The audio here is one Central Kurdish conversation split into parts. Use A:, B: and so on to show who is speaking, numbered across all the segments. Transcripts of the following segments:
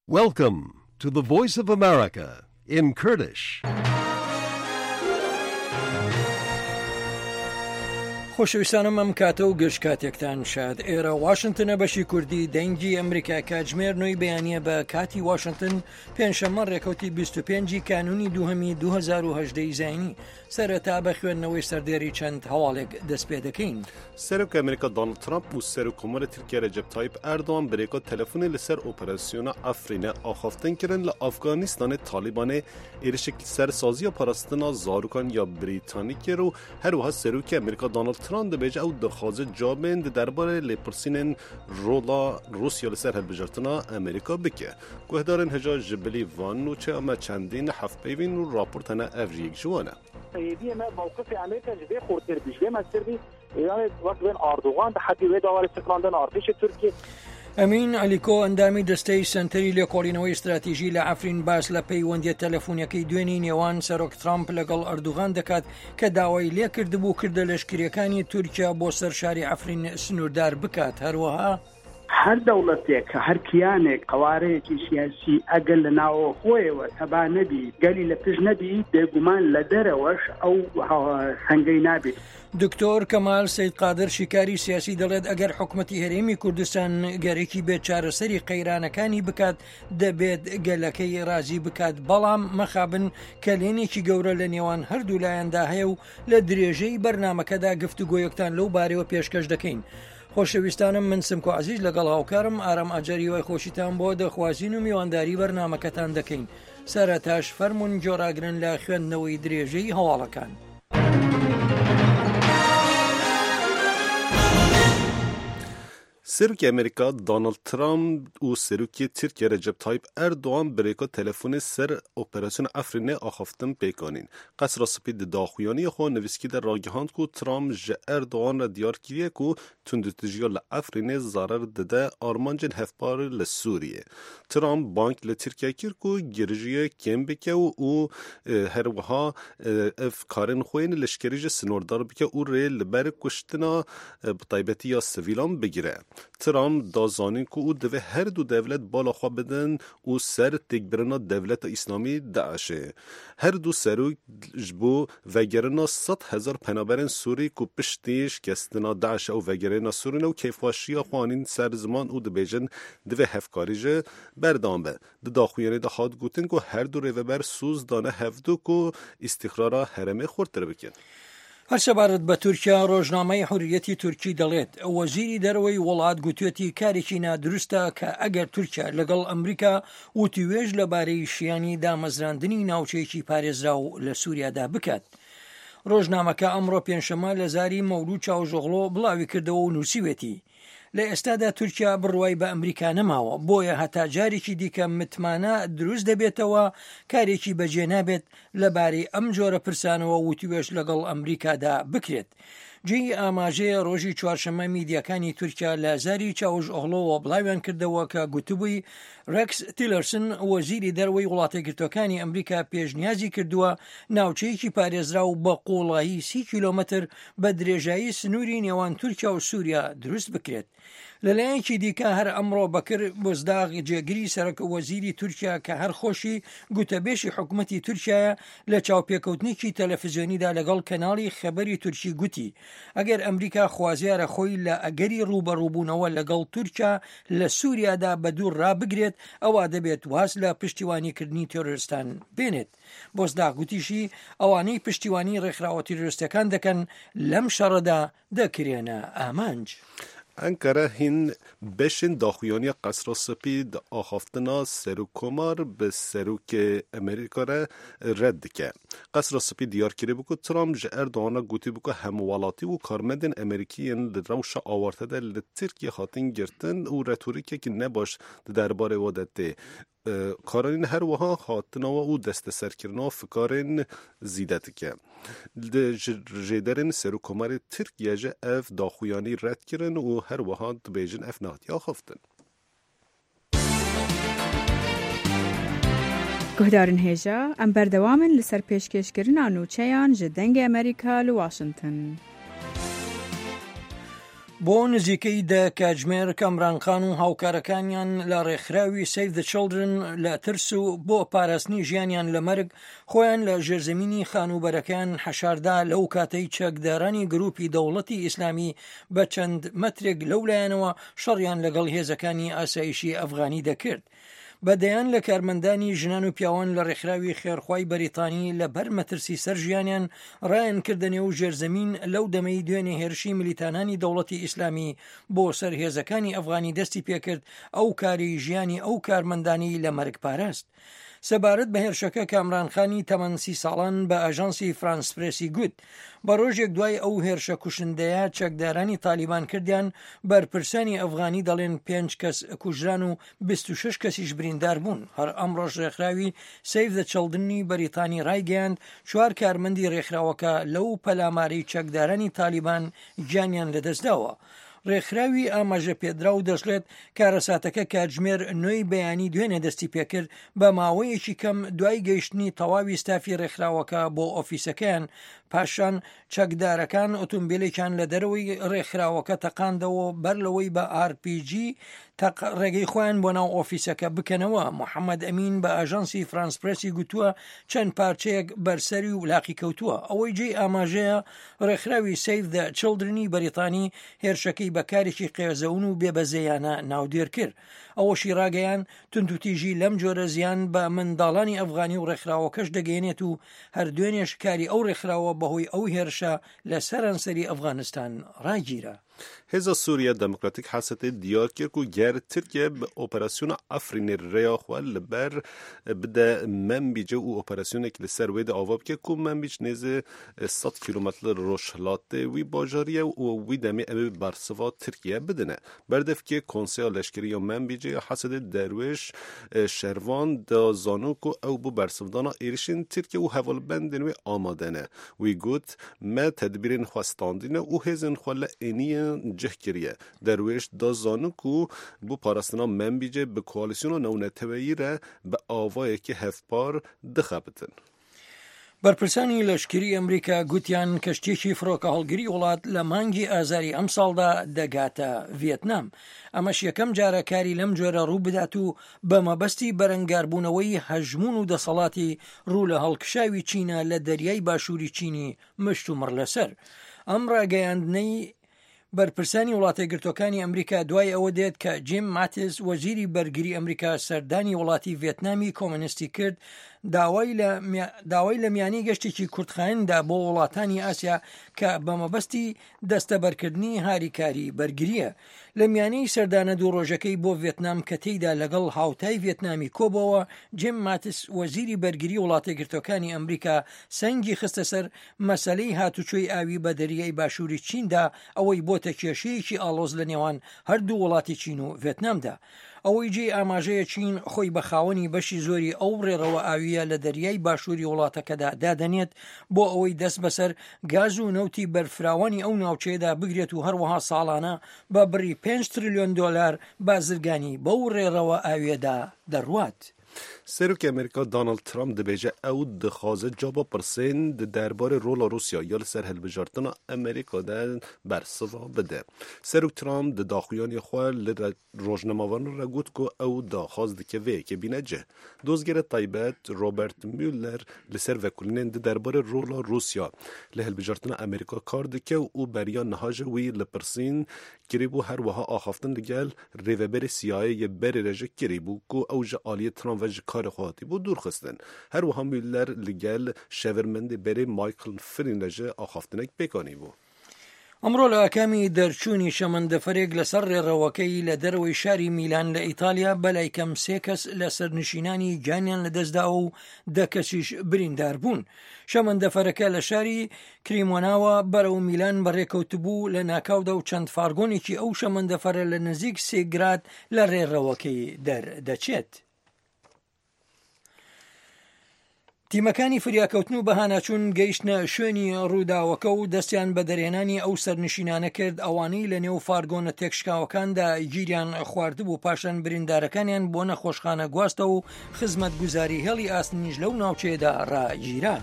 A: Welcome to the Voice of America in Kurdish.
B: خۆشەویستانم ئەم کاتە و گەشت کاتێکتان شاد. ئێرە واشنتنە بەشی کوردی دەنگی ئەمریکا کاتژمێر نوۆی بەیانیە بە کاتی واشنتن پێنجشەممە ڕێکەوتی 25 کانونی دووهەمی 2018 زاینی سەرەتا بە خوێندنەوەی سەردێری چەند هەواڵێک دەست پێ دەکەین.
C: سەرۆک ئەمریکا دۆناڵد ترامپ و سەرۆکۆمەرە تورکیا رەجەب تایپ ئەردۆغان برێکا تەلەفۆنی لەسەر ئۆپەراسیۆنا ئەفرینە ئاخافتن کردن لە ئەفغانیستانê Talibanê êrişekî sersaziya parastina zarokan ya Brîtanîkê û herwiha serokê Amerîka Donald Trump dibêje ew dixwaze cavên di derbarê lêpirsînên rola Rusya li ser hilbijartina Amerîka bike. Guhdarên hêja ji bilî van û çema çendîn hevpeyvîn û raport hene ev jî yek ji wan e.
D: ما موقف امریکا جدی خورتر بیشه مستری ایران وقت بین اردوغان تحدی و داور استقلاندن ارتش ترکیه
B: ئەمین ئەلیکۆ ئەندامی دەستەی سنتەری لێکۆڵینەوەی استراتیژی لە ئەفرین باس لە پەیوەندیە تەلەفۆنیەکەی دوێنی نێوان سەرۆک ترامپ لەگەڵ ئەردوغان دەکات کە داوای لێکردبوو کردە لەشکریەکانی تورکیا بۆ سەر شاری ئەفرین سنووردار بکات. هەروەها
E: هەر دەوڵەتێک کە هەر کیانێک قوارەیەکی سیاسی ئەگەر لە ناوە خۆیەوە تەبا نەبی گەلی لە پشت نەبی بێگومان لە دەرەوەش ئەو هەنگەی نابێت.
B: دکتۆر کەمال سەید قادر شیکاری سیاسی دەڵێت ئەگەر حکومەتی هەرێمی کوردستان گەرێکی بێت چارەسەری قەیرانەکانی بکات دەبێت گەلەکەی رازی بکات، بەڵام مەخابن کە لێنێکی گەورە لە نێوان هەردوو لایەندا هەیە و لە درێژەی بەرنامەکەدا گفتوگۆیەکتان لەو بارەوە پێشکەش دەکەین. خۆشەویستانم من سمکۆ عەزیز لەگەڵ هاوکارم ئارام ئاجەری وای خۆشیتان بۆ دەخوازین و میوانداری بەرنامەکەتان دەکەین. سەرەتاش فەرموون جۆراگرن لە خوێندنەوەی درێژەی هەواڵەکان.
C: Serokê Amerîka Donald Trump û serokê Tirkiye Recep Tayyip Erdoğan birêka telefonê ser operasyona Efrînê axaftin pêkanîn. Qesra spî di daxuyaniyê xwe nivîskî de ragihand ku Trump ji Erdoğan re diyar kiriye ku tundutijiya li Efrînê zarar dide armancên hevpar li Sûriyê. Trump bank li Tirkiye kir ku girîjiye kêm bike û herwiha ev karên xwe yên leşkerî ji sinordar bike û rê li ber kuştina bi taybetiya sivîlan bigire. Trump dazanîn ku û divê her du devlet bala xwe bidin û ser têkbirina Devleta İslamî Daişê. Her du serok ji bo vegerina 100,000 penaberên Sûrî ku piştî şikestina Daişê û vegerina Sûrî û kêfxweşiya xwe anîn ser ziman û dibêjin divê hevkarî ji berdam be. Di daxuyanê de hat gotin ku her du rêveber sûz dane hevdû ku îstîxrara herêmê xurttir bikin.
B: هەرسەبارەت بە تورکیا ڕۆژنامەی حوریەتی تورکی دەڵێت وەزیری دەرەوەی وڵات گوتوێتی کارێکی نادروستە کە ئەگەر تورکیا لەگەڵ ئەمریکا وتیوێژ لەبارەی شیانی دامەزراندنی ناوچەیەکی پارێزراو لە سووریادا بکات. ڕۆژنامەکە ئەمڕۆ پێنجشەممە لە زاری مەولود چاوژۆغڵۆ بڵاوی کردەوە و نووسیوێتی لە ئێستادا تورکیا بڕوای بە ئەمریکا نەماوە، بۆیە هەتا جارێکی دیکە متمانە دروست دەبێتەوە کارێکی بەجێ نابێت لەبارەی ئەم جۆرە پرسانەوە وتیوێژ لەگەڵ ئەمریکادا بکرێت. جێی ئاماژەیە ڕۆژی چوارشەممە میدیەکانی تورکیا لە زاری چاوژئۆغڵۆوە بڵاویان کردەوە کە گوتبووی ڕێکس تیلەرسن وەزیری دەرەوەی وڵاتە یەکگرتووەکانی ئەمریکا پێشنیازی کردووە ناوچەیەکی پارێزراو بە قوڵایی 30 کیلۆمەتر بە درێژایی سنووری نێوان تورکیا و سووریا دروست بکرێت. لەلایەنکی دیکە هەر ئەمڕۆ بەکر بۆزداغ جێگیری سەرۆک وەزیری تورکیا کە هەر خۆشی گوتەبێشی حکوومەتی تورکیایە لە چاوپێکەوتنێکی تەلەڤیزیۆنیدا لەگەڵ کەناڵی خەبەری تورکی گوتی ئەگەر ئەمریکا خوازیارە خۆی لە ئەگەری ڕوبەڕووبوونەوە لەگەڵ تورکیا لە سووریادا بە دوور ڕابگرێت ئەوە دەبێت واز لە پشتیوانیکردنی تۆرۆریستان بێنێت. بۆزداغ گوتیشی ئەوانەی پشتیوانی ڕێکخراوە تۆرۆریستەکان دەکەن لەم شەڕەدا دەکرێنە ئامانج.
C: Ankara hin beşin daxuyaniya qesra spî di axaftina serokkomar bi serokê Amerîka re red dike. Qesra spî diyar kirî bû ku Trump ji Erdoğan'a gotî bû ku hemwelatî û karmendên Amerîkî yên li rewşa awarte de li Tirkiye hatin girtin û retorîkekî nebaş di derbarê we de tê. Karanîn her wiha hatinawa û desteserkirina fikarên zîde dike. Ji rêderên serokkomarê Tirkiye ji ev daxuyanî red kirin û her wiha dibêjin ev nehatiya axaftin.
F: Guhdarên hêja em berdewamin li ser pêşkêşkirina nûçeyan ji dengê Amerîka li Washington.
B: بۆ نزیکەی دە کاتژمێر کەمرانخان و هاوکارەکانیان لە ڕێکخراوی Save the Children لە ترس و بۆ پاراستنی ژیانیان لە مەرگ خۆیان لە ژێرزەمینی خانوبەرەکان حەشاردا لەو کاتەی چەکدارانی گروپی دەوڵەتی ئیسلامی بە چەند مەترێک لەولایەنەوە شەڕیان لەگەڵ هێزەکانی ئاسایشی ئەفغانی دەکرد. بەدەیان لە کارمەندانی ژنان و پیاوان لە ڕێکخراوی خێرخوای بەریتانی لە بەر مەترسی سەر ژیانیان ڕایان کردنێ و ژێرزەمین لەو دەمەی دوێنێ هێرشی ملیتانانی دەوڵەتی ئیسلامی بۆ سەر هێزەکانی ئەفغانی دەستی پێکرد ئەو کاری ژیانی ئەو کارمەندانی لە مەرگ پاراست. سەبارەت بە هێرشەکە کامرانخانی تەمەن 30 ساڵان بە ئاژانسی فرانس پرێسی گوت بە ڕۆژێک دوای ئەو هێرشە کوشندەیە چەکدارانی تالیبان کردیان بەرپرسانی ئەفغانی دەڵێن 5 کەس کوژران و 26 کەسیش بریندار بوون. هەر ئەمڕۆژ ڕێکخراوی Save the Children بەریتانی ڕایگەیاند 4 کارمەندی ڕێکخراوەکە لەو پەلامارەی چەکدارانی تالیبان گیانیان لەدەستداوە. ڕێکخراوی ئاماژە پێدرا و دەژڵێت کارەساتەکە کاتژمێر 9 بەیانی دوێنێ دەستی پێکرد بە ماوەیەکی کەم دوای گەیشتنی تەواوی ستافی ڕێکخراوەکە بۆ ئۆفیسەکەیان. پاشان چەکدارەکان ئۆتۆمبیلێکیان لە دەرەوەی ڕێکخراوەکە تەقاندەوە بەر لەوەی بە RPG ڕێگەی خۆیان بۆ ناو ئۆفیسەکە بکەنەوە. محەممەد ئەمین بە ئاژانسی فرانس پرێسی گوتووە چەند پارچەیەک بەرسەری و لاقی کەوتووە. ئەوەی جێ ئاماژەیە ڕێکخراوی Save the Children بەریتانی هێرشەکەی بەکارێکی قێزەون و بێبەزەیانە ناودێر کرد. ئەوەشی ڕاگەیان تونتوتیژی لەم جۆرە زیان بە منداڵانی ئەفغانی و ڕێکخراوەکەش دەگەێنێت و هەردوێنێش کاری ئەو ڕێکخراوە بەهۆی ئەو هێرشە لە سەرانسەری ئەفغانستان ڕاگیرە.
C: هێزە سووریا دموکراتیک حەسەتی دیار کرد و گەر ترکیە بە ئۆپەراسیۆنە ئەفرینی ڕێیاخوا لەبەر بدە مەمبیجە و ئۆپەراسیۆنێکی لەسەر وێدە ئاوا بکە و مەمبیج نێزە 100 کیلومتر ڕۆژهەڵاتێ وی باژاریە و وی دەمێ ئەوێ بەرسەوا ترکیە بدنە بەردەفکێ کۆنسیا لەشکری و مەمبیجە حەسەتی دەروێش شەروان دازانوک و ئەو بوو بەرسەودانا ئێریشین ترکیە و هەڤڵبەندن وێ ئامادەنە. وی گوت مە تەدبیرین خواستاندینە و هێزن خوا لە ئێنیە جهکریه درویش دازانک و بو پاراستنا منبیجه به کوالیسیون نونتویی را به آوایی که هفپار دخبتن.
B: بەرپرسانی لەشکری ئەمریکا گوتیان کەشتێکی فڕۆکە هەڵگری وڵات لە مانگی ئازاری ئەم ساڵدا دەگاتە ڤێتنام. ئەمەش یەکەم جارە کاری لەم جۆرە ڕوو بدات و بە مەبەستی بەرەنگاربوونەوەی هەژمون و دەسەڵاتی ڕوو لە هەڵکشاوی چینە لە دەریای باشووری چینی مشت و مڕ لەسەر. ئەم ڕاگەیاندنەی بەرپرسانی وڵاتە گرتوەکانی ئەمریکا دوای ئەوە دێت کە جیم ماتیس وەزیری بەرگری ئەمریکا سەردانی وڵاتی ڤێتنامی کۆمۆنیستی کرد داوای لە میانی گەشتێکی کورتخایەندا بۆ وڵاتانی ئاسیا کە بە مەبەستی دەستەبەرکردنی هاریکاری بەرگریە. لە میانەی سەردانە دوو ڕۆژەکەی بۆ ڤێتنام کە تێیدا لەگەڵ هاوتای ڤێتنامی کۆبەوە جیم ماتیس وەزیری بەرگری وڵاتە گرتوەکانی ئەمریکا سەنگی خستە سەر مەسەلەی هاتوچۆی ئاوی بە دەریای باشووری چیندا ئەوەی بۆتە کێشەیەکی ئاڵۆز لە نێوان هەردوو وڵاتی چین و ڤێتنامدا. ئەوەی جێ ئاماژەیە چین خۆی بە خاوەنی بەشی زۆری ئەو ڕێڕەوە ئاویە لە دەریای باشووری وڵاتەکەدا دادەنێت بۆ ئەوەی دەست بەسەر گاز و نەوتی بەرفراوانی ئەو ناوچەیەدا بگرێت و هەروەها ساڵانە بە بڕی 5 تریلیۆن دۆلار بازرگانی بەو ڕێڕەوە ئاویەدا دەڕوات.
C: سروک امریکا دانالد ترامپ دبیجه او دخوازه جابا پرسین درباره رولا روسیا یا لسر هلبجارتن امریکا در برسوا بده. سروک ترامپ د داخویانی خواه لروجنماوان را گوت که او داخواز دکه وی که بینه جه. دوزگر طایبت روبرت میولر لسر وکولینین درباره رولا روسیا لهلبجارتن امریکا کار دکه او بریان نهاج وی لپرسین کریبو هر وها آخافتن لگل ریوبر سیایی بری رجه کریبو که او جعالی ترامپ و کار خواهی بود دور خستن. هر و هم بیلر لگل شورمند بری مایکل فرین لجه آخافتنک بکانی بود.
B: ئەمڕۆ لە ئەکامی دەرچوونی شەمەندەفەرێک لەسەر ڕێڕەوەکەی لە دەرەوەی شاری میلان لە ئیتالیا بەلای کەم 3 کەس لە سەرنشینانی گیانیان لەدەستداوە و 10 کەسیش بریندار بوون. شەمەندەفەرەکە لە شاری کریمۆناوە بەرەو میلان بەڕێکەوتبوو لە ناکاودا و چەند فارگۆنێکی ئەو شەمەندەفەرە لە نزیک 3 گراد لە ڕێڕەوەکەی دەردەچێت. تیمەکانی فریاکەوتن و بەهاناچوون گەیشتنە شوێنی ڕووداوەکە و دەستیان بە دەرێنانی ئەو سەرنشینانە کرد ئەوانەی لە نێو فارگۆنە تێکشکاوەکاندا گیریان خواردبوو پاشان بریندارەکانیان بۆ نەخۆشخانە گواستە و خزمەت گوزاری هێڵی ئاستنیش لەو ناوچەیەدا ڕاگیرا.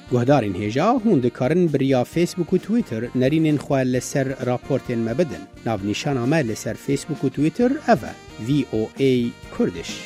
G: گهدارین هیجا هون دکارن بریا فیسبوک و تویتر نرینین خواه لسر راپورتین مبدن. ناو نیشان آمد لسر فیسبوک و تویتر اوه VOA کردش.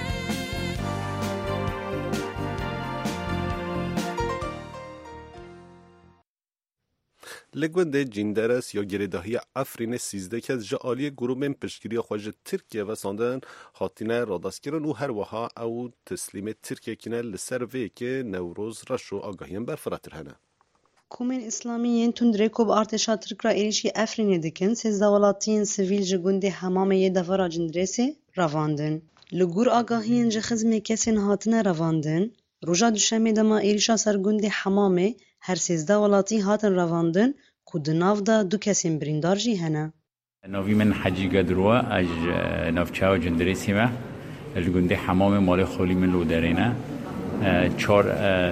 C: لگونده جیندرس یا گریداهی افرین 13 که از جعالی گروه پشتگیری خواهج ترکیه و ساندن خاطینه رادستگیرن و هر وها او تسلیم ترکیه کنه لسر وی که نوروز رشو آگاهیم برفراتر هنه.
H: کومن اسلامیین تندرکو با ارتشا ترک را ایریشی افرین دکن سیزده ولاتین سیویل جگونده حمام یه دفرا جندرسی رواندن. لگور آگاهین جخزمی کسین هاتنه رواندن. روژا دوشمه دما ایریشا سرگونده حمامه هر سیزده ولاتی هاتن رواندن که دناف دا دو کسین بریندار جی هنه.
I: ناوی من حجی قدروا از نافچاو جندرسی ما الگونده حمام مال خولی من لو درینه چار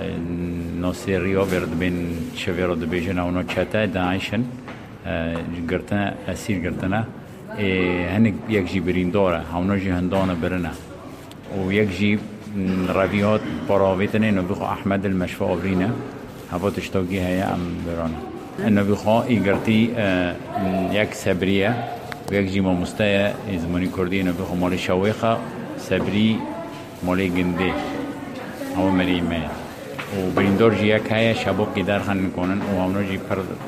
I: ناصریا ورد بین شویراد بیجن اونا چته داعشن گرتنا اسیر گرتنا هنگ یک جی برینداره اونا جی هندانه برنه و یک جی رویات براویتنه نبیخو احمد المشفى آبرینه هوا تشتاقی هیا ام برانه نبیخو ایگرتی یک سبریه و یک جی ماموسته زمانی کردی نبیخو مال شویخه سبری مال گنده او مریمه و بریندار جی یک هیا شباب که درخن میکنن و اونا جی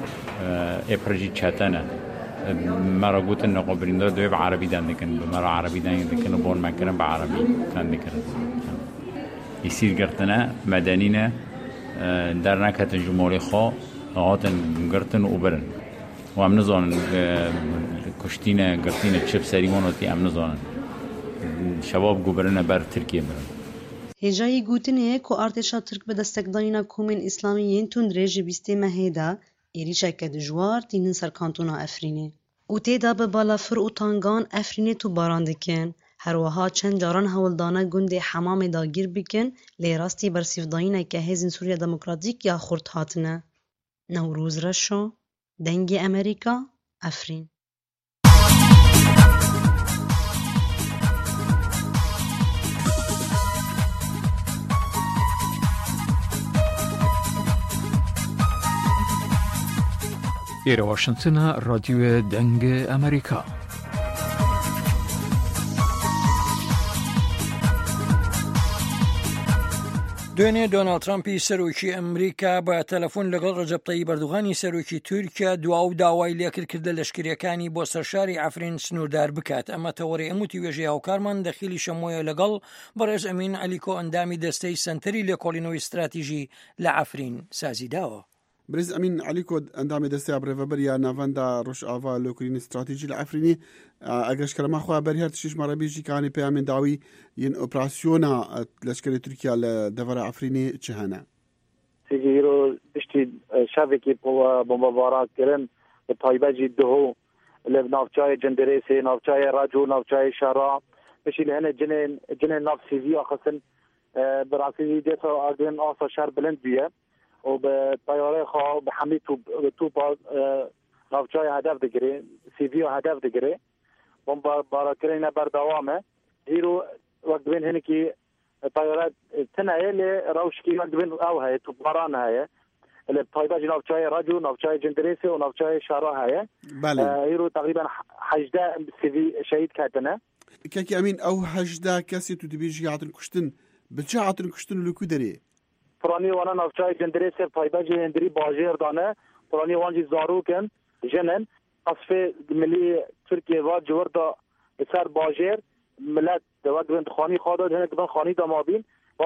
I: پر جی چتنه مرا گوتن نقا بریندار دوی به عربی دن دکن مرا عربی دن دکن و بون مکرن به عربی دن دکن یسیر گرتنه مدنینه در نکت جمهوری خواه هاتن گرتن و برن و هم نزانن کشتینه گرتینه چپ سریماناتی هم نزانن شباب گو برن بر ترکیه برن
H: هجایی گوتنه که ارتشا ترک به دستگدانینا کومن اسلامیین تندره جبیسته مهیده ایریشا که دجوار تینن سر کانتونا افرینه او تیدا به بالافر و تانگان افرینه تو باران دکن هر وها چند جاران هولدانه گنده حمام داگیر بکن لیراستی برسیفداینه که هزین سوریا دموکراتیک یا خورد هاتنه نوروز رشو دنگ امریکا افرین
J: ایره واشنطن رادیو دنگ امریکا
B: دوێنێ دۆناڵد ترامپی سەرۆکی ئەمریکا بە تەلەفۆن لەگەڵ ڕەجەب تەییب ئەردوغانی سەرۆکی تورکیا دواو داوای لێکرد کردە لەشکریەکانی بۆ سەرشاری ئەفرین سنووردار بکات ئەمە تەوەڕی ئەموتی وێژەی هاوکارمان دەخیلی شەمۆیە لەگەڵ بەڕێز ئەمین عەلیکۆ ئەندامی دەستەی سەنتەری لێکۆڵینەوەی استراتیژی لە ئەفرین سازی داوە.
K: برز امین علیکو اندام دسته ابرو یا نواندا روش آوا لوکرین استراتژی لعفرینی اگرش کرما خو بریار تشش مربیجی کانی پیامن داوی ین اپراسیونا لشکر ترکیه لدور عفرینی چهانه
D: سیگیرو دشتی شبکی بمبارات کردن به تایبه دهو لنافچای جندریسی نافچای راجو نافچای شارا بشی لهنه جنین ناف سیزی آخسن براسی دیتا آدم آسا شهر بلند بیه و به طیاره خواه به حمی توپا نافچای هدف دگره سیوی هدف دگره بارکرین بردوامه هیرو وقت بین هنه که طیاره تنهیه لروشکی وقت بین او هایه توپاران هایه طیبه نافچای راجو نافچای جندریسی و نافچای شارا هایه هیرو تقریبا 18 سیوی شهید کردنه
K: که امین او 18 کسی تو دبیجی عطن کشتن بچه عطن کشتن لکو داری
D: پرانی وانا نافچای جندریسی طیبه جندری باجر دانه پرانی وانجی زاروکن جنن قصف ملی ترکیه و جوردا سر باجر ملت وقت بین خانی خواهد هنه که خانی دامابین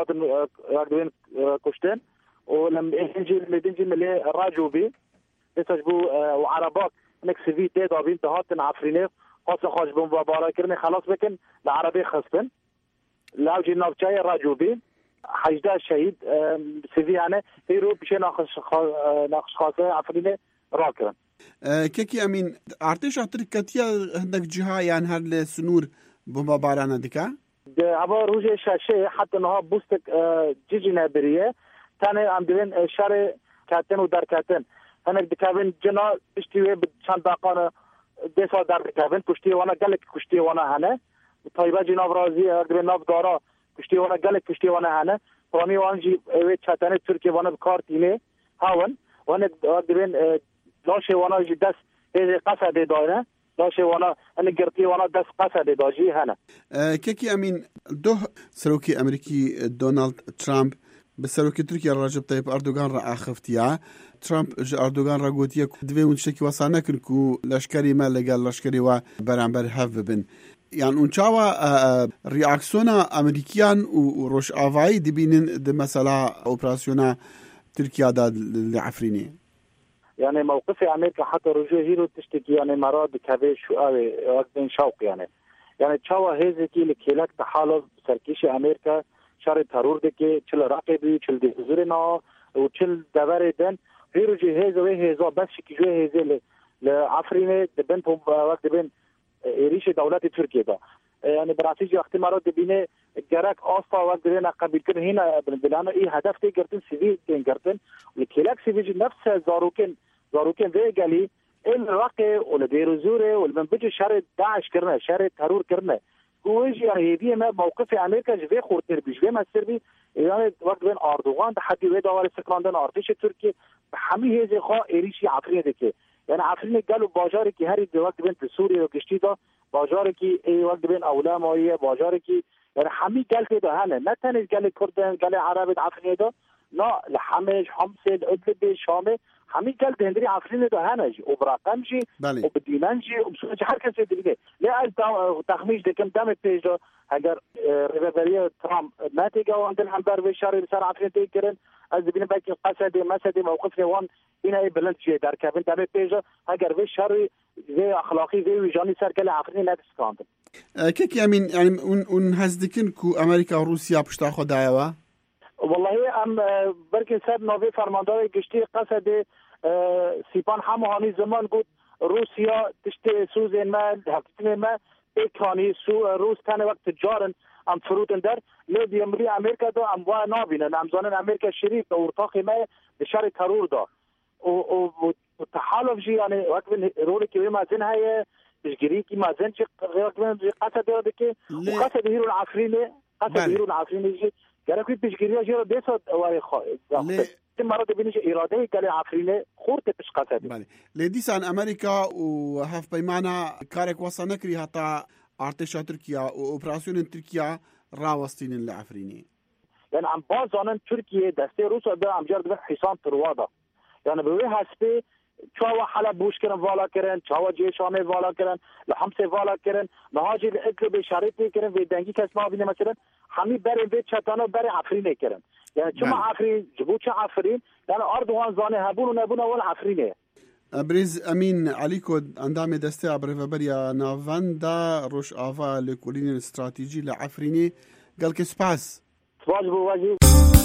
D: وقت بین کشتن و لما دینجی ملی راجو بی بساج بو و عرباک هنک سوی تید آبین تهاتن عفرینه خاص خواهد بون و بارا کرنه خلاص بکن لعربی خستن لاوجی نافچای راجو بی 18 شهید سوی هنه هیرو پیشه ناخش خاصه عفرینه را کرن
K: كيكي أمين أرتش أتركتيا هندك جهة يعني هل سنور بومبا بارانا دكا؟
D: عبا روجي شاشة حتى نها بوستك جيجي نابرية تاني عم دين شارع كاتن ودار كاتن هناك دكابين جنا بشتوي بشان داقانا ديسا دار دكابين كشتي وانا قالك كشتي وانا هنا طيبة جنا برازي أقدر ناف دارا كشتي وانا قالك كشتي وانا هنا اسلامی وانجی اوه چتن ترکیه وانا بکارتینه هاون وانا دبین لاشه وانا جی دست هزه قصده داینه لاشه وانا ان گرتی وانا دست قصده داجی هنه
K: كيكي أمين ده سروكي أمريكي دونالد ترامب بسروكي تركيا رجب طيب أردوغان را آخفتيا ترامب أردوغان را قوتيا دوی ونشتكي وصانا كنكو لشكري ما لقال لشكري و برانبر هف ببن يعني ونشاوا رياكسونا أمريكيان وروش آفاي دبينن ده مثلا أوبراسيونا تركيا دا لعفريني
D: يعني موقف امريكا حتى رجوع هيرو تشتكي يعني مراد كبير شو وقت شوق يعني تشاوا هيزكي لكيلك تحالف سركيش امريكا شر ترور دكي چل راقبي چل دي حضورنا وچل دبر دن هيرو جي هيز وهيزا بس شكي جو هيز لعفرينه دبنتهم وقت بين ريش دولت تركيا دا يعني براسيجي وقت مراد بينه جرك آستا وقت بين قبل كده هنا بلانه اي هدف تي قرتن سيفي تين قرتن لكيلك سيفي نفس زاروكن ويجالي الرقي ولا ديرو زوري ولا بيجي شر داعش كرنا شر ترور كرنا ويجي هيدي ما موقف امريكا جوي خورتر بيجي ما سربي يعني وقت بين اردوغان تحدي ودا ولا سكراندن ارتش تركيا بحمي هذه خا اريشي عفرين دكي يعني عفرين قالوا باجاري كي هري وقت بين سوريا وكشتي دا باجاري كي اي وقت بين اولام وهي باجاري كي يعني حمي قال كده هنا ما تاني قال كردن قال عربي عفرين دا لا لحمش حمص الادلب شامل حمي قال هندري عفرين دا هنج وبراقمجي وبدينانجي وبسوجي حركه سيدي لا تخميش ده كم دام بيج اگر ريفيريا ترامب ما تيجا عند الحنبر بشار صار عفرين تيكرن از بين باقي قصدي مسدي موقفني وان هنا بلند شيء در كابن دام بيج اگر بشار زي اخلاقي زي وجاني سر كلا عفرين لا تسكاند
K: كيك يمين يعني اون هزدكن كو امريكا وروسيا بشتا خدايوا
D: والله ام بركن سب نوفي فرماندار گشتي قصد سيبان همهاني زمان بود روسيا تشتي سوزن ما حقيقتين ما اكاني روس كان وقت تجارن ام فروتن در لدي امريكا دو ام وا نابين ام زانن امريكا شريك ورتاقي ما بشار ترور دا وتحالف جي يعني وقت رولي كي ما زين هي تشجري كي ما زين وقت قصد دكي وقصد هيرو العفريني قصد هيرو العفريني جي گرفت پیشگیری جیرو دیسا وای مراد بینش اراده کلی عفرینه خورد پیش قصد
K: بله لدیسان امریکا و هف پیمانا کارک وصل نکری حتی ارتش ترکیه و اپراسیون ترکیه راوستین العفرینی
D: يعني عم بازانن تركيا دستي روسيا ده عم جرد حصان تروادا يعني بوي حسبي چاوا حلب بوش کرن والا کرن چاوا جیشانه والا کرن لحمسه والا کرن نهاجی اکل به شرطی کرن و دنگی کس ما بینه مثلا همی بره به چتانه بره عفرینه کرن يعني چما عفرین جبوت چه عفرین يعني اردوغان زانه هبون و نبون اول عفرینه
K: بريز أمين عليكو اندام دستي عبرفبريا نافندا روش آفا لكولين الاستراتيجي لعفريني قال كسباس
D: واجب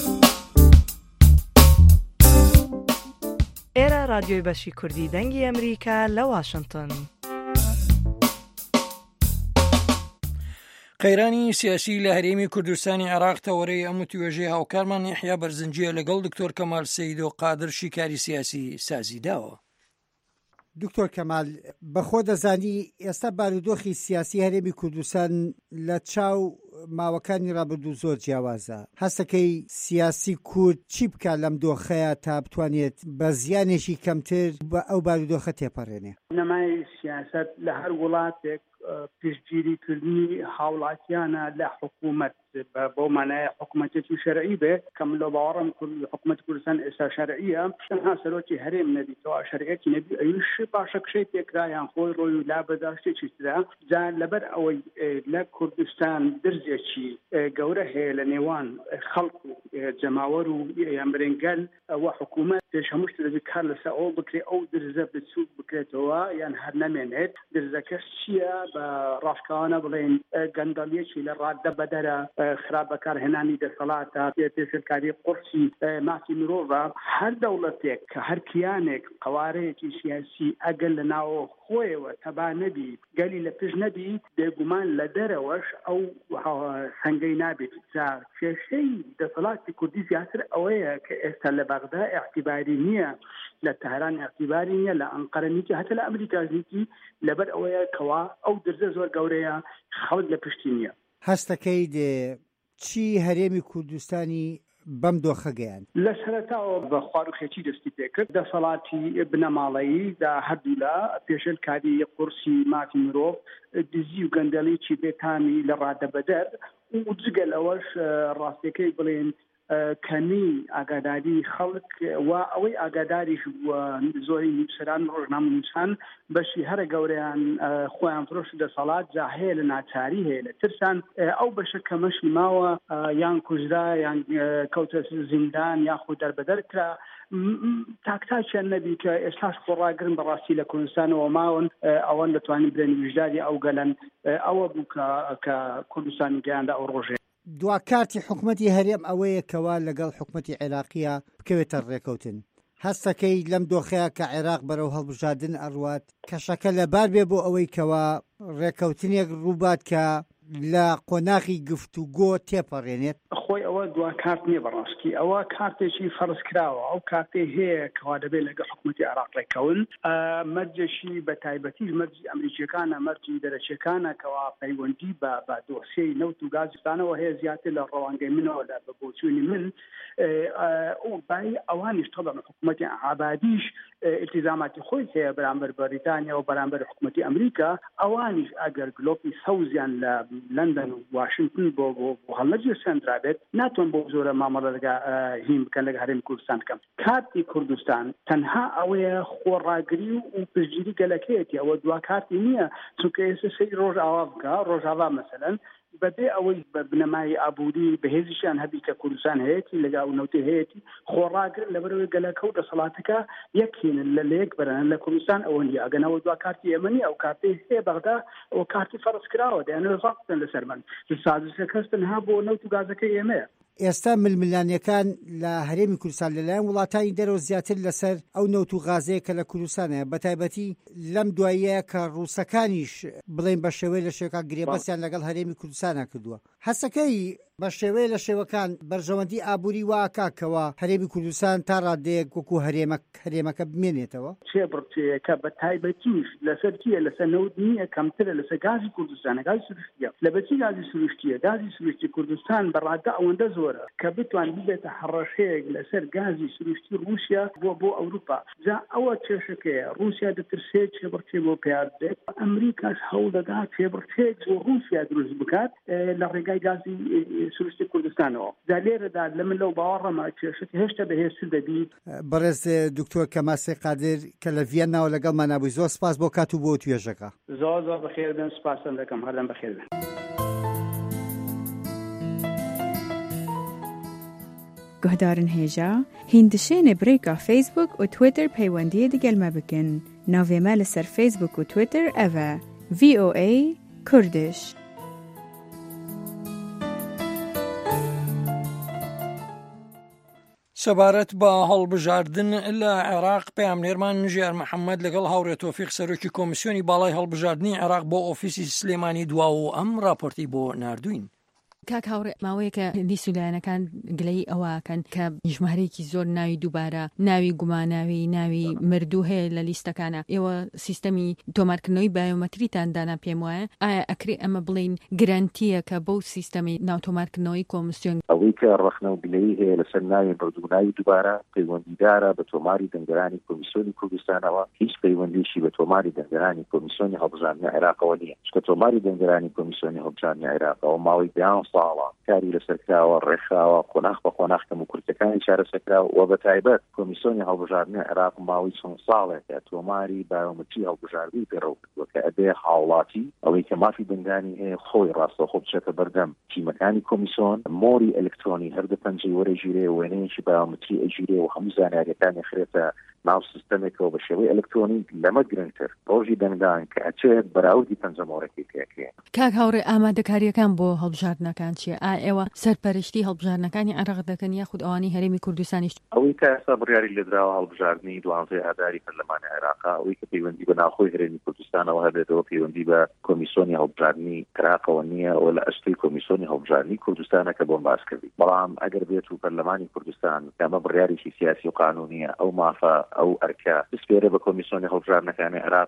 L: ئێرە رادیۆی بەشی کوردی دەنگی ئەمریکا لە واشنگتن.
B: قەیرانی سیاسی لە هەرێمی کوردستانی عێراق تەوەرەی ئەم توێژەی هاوکارمان یحیا بەرزنجیە لەگەڵ دکتۆر کەمال سەید و قادر شیکاری سیاسی سازی داوە.
M: دکتۆر کەمال بەخۆ دەزانی ئێستا بارودۆخی سیاسی هەرێمی کوردستان لە چاو ماوەکانی ڕابردوو زۆر جیاوازە. هەستەکەی سیاسی کورد چی بکات لەم دۆخەیە تا بتوانێت بە زیانێکی کەمتر بە ئەو بارودۆخە تێپەڕێنێ؟
E: نەمای سیاست لە هەر وڵاتێک پشتگیریکردنی هاوڵاتیانە لە حکوومەت بۆ مانای حکوومەتێکی شەرعی بێ کەم لە باوەڕم حکوومەت کوردستان ئێستا شەرعیە تەنها سەرۆکی هەرێم نەبیتەوە شەرعەتی نەبی ئەویش باشە کشەی پێکرایان خۆی ڕۆی و لا بەداشتێکی ترا جا لەبەر ئەوەی لە کوردستان درزێکی گەورە هەیە لە نێوان خەڵک و جەماوەر و یانبرێنگەل ئەوە حکوومەت پێش هەموو شتێک دەبێت کار لەسەر ئەو بکرێت ئەو درزە بچووک بکرێتەوە یان هەر نەمێنێت درزەکەش چییە بە ڕاشکانە بڵێن گەندەڵیەکی لە ڕاددە بەدەرە خراپ بەکارهێنانی دەسەڵاتە پێشکاری قورسی ماسی مرۆڤە هەر دەوڵەتێک کە هەر کیانێک قوارەیەکی سیاسی ئەگەر لە ناوە خۆیەوە تەبا نەبی گەلی لە پێش نەبی بێگومان لە دەرەوەش ئەو سەنگەی نابێت جا کێشەی دەسەڵاتی کوردی زیاتر ئەوەیە کە ئێستا لە بەغدا اعتیباری نییە لە تەهران اعتیباری نییە لە ئەنقەرە نییە هەتا لە ئەمریکا نییە لەبەر ئەوەیە کەوا ئەو درزە زۆر گەورەیە خەڵک لە پشتی نییە.
M: هەستەکەی چی هەرێمی کوردستانی بەم دۆخە گەیان
E: لە سەرەتاوە بە خواروخێکی دەستی پێکرد دەسەڵاتی بنەماڵەیی دا هەردوولا پێشل کاری قورسی مافی مرۆڤ دزی و گەندەڵی بێتامی لە ڕادەبەدەر و جگە لەوەش ڕاستیەکەی بڵێن کەمی ئاگاداری خەڵک و ئەوەی ئاگاداریش زۆری نووسەران ڕۆژنامەنووسان بەشی هەرە گەورەیان خۆیان فرۆش دەسەڵات جا هەیە لە ناچاری هەیە لە ترسان ئەو بەشە کەمەشی ماوە یان کوژرا یان کەوتە زیندان یاخود دەربەدەر کرا تاکتاکیان نەبی کە ئێستاش خۆڕاگرن بەڕاستی لە کوردستانەوە ماون ئەوەن دەتوانین برێن ویژداری ئەو گەلەن ئەوە بوو کە کوردستانی گەیاندا ئەو ڕۆژێ
M: دواکارتی حکوومەتی هەرێم ئەوەیە کەوا لەگەڵ حکوومەتی عێراقیە بکەوێتە ڕێکەوتن هەستەکەی لەم دۆخەیە کە عێراق بەرەو هەڵبژاردن ئەڕوات کەشەکە لەبار بێ بۆ ئەوەی کەوا ڕێکەوتنێک ڕووبات کە لە قۆناغی گفتوگۆ تێپەڕێنێت
E: خۆی ئەوە دواکارت نییە بەڕاستی ئەوە کارتێکی فەرز کراوە ئەو کارتێ هەیە کەوا دەبێت لەگەڵ حکوومەتی عێراق ڕێکەون مەرجێکی بە تایبەتیش مەرجی ئەمریکیەکانە مەرجی دەرەچیەکانە کەوا پەیوەندی بە دۆسیەی نەوت و گازستانەوە هەیە زیاتر لە ڕەوانگەی منەوە لە بەبۆچوونی من بای ئەوانیش تەڵەن حکوومەتی عابادیش التزاماتی خۆی هەیە بەرامبەر بەریتانیا و بەرامبەر حکوومەتی ئەمریکا ئەوانیش ئەگەر گلۆپی سەوزیان لە لندن و واشنگتن بۆ هەڵمەرجی سنترابێت ناتوان بۆ زۆرە مامەڵە لەگە هیم بکەن لەگە هەرێمی کوردستان بکەم کارتی کوردستان تەنها ئەوەیە خۆڕاگری و پشتگیری گەلەکەیەتی ئەوە دوا کارتی نییە چونکە ئێستا سەی ڕۆژئاوا بکە ڕۆژئاوا مەسەلەن بەبێ ئەوەی بنەمای ئابووری بەهێزیشان هەبی کە کوردستان هەیەی لەگا و نەوتی هەیەی خۆڕاگر لەبەرەوەی گەلەکە و دەسەڵاتەکە یەکهێنن لە یەک بەرەن لە کوردستان ئەوە نیە ئەگەنەوە دوا کارتی ئێمەنی ئەو کارتی هەیە بەغدا ئەوە کارتی فەرز کراوە دەیانەوە ڕاستن لەسەر من سازشەکە تەنها بۆ نەوت و گازەکەی ئێمەیە
M: ئێستا ململانیەکان لە هەرێمی کوردستان لەلایەن وڵاتانی دەرەوە زیاتر لەسەر ئەو نەوت و غازەیە کە لە کوردستانەیە بەتایبەتی لەم دواییە کە ڕووسەکانیش بڵێن بە شێوەیە لە شێوەکان گرێبەستیان لەگەڵ هەرێمی کوردستانە کردووە هەستەکەی بە شێوەیە لە شێوەکان بەرژەوەندی ئابووری واکاکەوە هەرێمی کوردستان تا ڕادەیەک وەکو هەرێمەکە بمێنێتەوە
E: چێ بڕچەیەکە بە تایبەتیش لەسەر کیە لەسەر نەوت نییە کەمترە لەسەر گازی کوردستانە گازی سروشتیە لە بەچی گازی سروشتیە گازی سروشتی کوردستان بەڕادە ئەوەندە زۆرە کە بتوان ببێتە حڕەشەیەک لەسەر گازی سروشتی رووسیا بۆ ئەوروپا جا ئەوە کێشەکەیە رووسیا دەترسێت چێبڕچێ بۆ پیادێت ئەمریکاش هەوڵ دەدات چێبڕچێک بۆ رووسیا دروست بکات لە ڕێگای گازی سروشتی کوردستانەوە جا لێرەدا لە من لەو باوەڕەمە کێشەکە هێشتا بەهێزتر دەبیت
M: بەڕێز دکتۆر کەماسێ قادر کە لە ڤیەناوە لەگەڵمان نابووی زۆر سپاس بۆ کات و بۆ توێژەکە
E: زۆر بەخێر بن سپاسم دەکەم هەردەم بەخێر بن
F: گۆدارن هێژە هیندشێنێ برێکا فیسبوک و تویتر پەیوەندیە دیگەلمە بکەن ناوێمە لەسەر فیسبوک و تویتر ئەڤە VOA کوردش
B: سەبارەت بە هەڵبژاردن لە عێراق پەیامنێرمان ژیار محەممەد لەگەڵ هاوڕێ تۆفیق سەرۆکی کۆمیسیۆنی باڵای هەڵبژاردننی عێراق بۆ ئۆفیسی سلێمانی دوا و ئەم راپۆرتی بۆ ناردوین.
N: کاک هاوڕێ ماوەیە کە دیسولایەنەکان گلەی ئەوەکەن کە ژمارەیەکی زۆر ناوی دووبارە ناوی گوماناوی ناوی مردوو هەیە لە لیستەکانە ئێوە سیستەمی تۆمارکردنەوەی بایۆمەتریتان دانا پێم وایە ئایا ئەکرێ ئەمە بڵین گرانتیە کە بەو سیستەمی ناوتۆمارکردنەوەی کۆمیسیۆن
O: ئەوەی کە ڕەخنە و گلەی هەیە لەسەر ناوی مردوو ناوی دووبارە پەیوەندیدارە بە تۆماری دەنگەرانی کۆمیسیۆنی کوردستانەوە هیچ پەیوەندیشی بە تۆماری دەنگەرانی کۆمیسیۆنی هەڵبژاردننی عێراقەوە نییە چکە تۆماری دەنگەرانی کۆمیسیۆنی هەڵبژاردننی عێراقەوە ماوەی 10 ساڵە کاری لەسەرکراوە ڕێکخراوە قۆناغ بە قۆناغ کەم و کورتەکانی چارەسەرکراوە و بە تایبەت کۆمیسیۆنی هەڵبژاردننی عێراق ماوەی چەند ساڵێکە تۆماری بایۆمەتری هەڵبژاردنی پێڕەو کردووە کە ئەبێ هاوڵاتی ئەوەی کە مافی دەنگانی هەیە خۆی ڕاستەوخۆ بچێتە بەردەم تیمەکانی کۆمیسیۆن مۆری ئەلکترۆنی هەردە پەنجەی وەرەگیرێ وێنەیەکی بایۆمەتری ئەگیرێ و هەموو زانیاریەکانی خرێتە ناو سیستەمێکەوە بە شێوەی ئەلکترۆنیک لەمە گرنگتر ڕۆژی دەنگدان کە ئەچێت بەراوردی پەنجەمۆرەکەی پێکەیە.
N: کاک هاوڕێ ئامادەکاریەکان بۆ هەڵبژاردنەکان چیە؟ ئێوە سەرپەرشتی هەڵبژاردنەکانی عێراق دەکەن یاخود ئەوانی هەرێمی کوردستانیش؟
O: ئەوەی کە ئێستا بڕیاری لێدراوە هەڵبژاردننی 12 ئاداری پەرلەمانی عێراقا ئەوەی کە پەیوەندی بە ناوخۆی هەرێمی کوردستانەوە هەبێتەوە پەیوەندی بە کۆمیسیۆنی هەڵبژاردننی عێراقەوە نییە و لە ئەستۆی کۆمیسیۆنی هەڵبژاردننی کوردستانە کە بۆم باس کردی بەڵام ئەگەر بێت و پەرلەمانی کوردستان کەمە بڕیارێکی سیاسی و قانونیە ئەو مافە ئەو ئەرکە سپێرە بە کۆمیسیۆنی هەڵبژاردنەکانی عێراق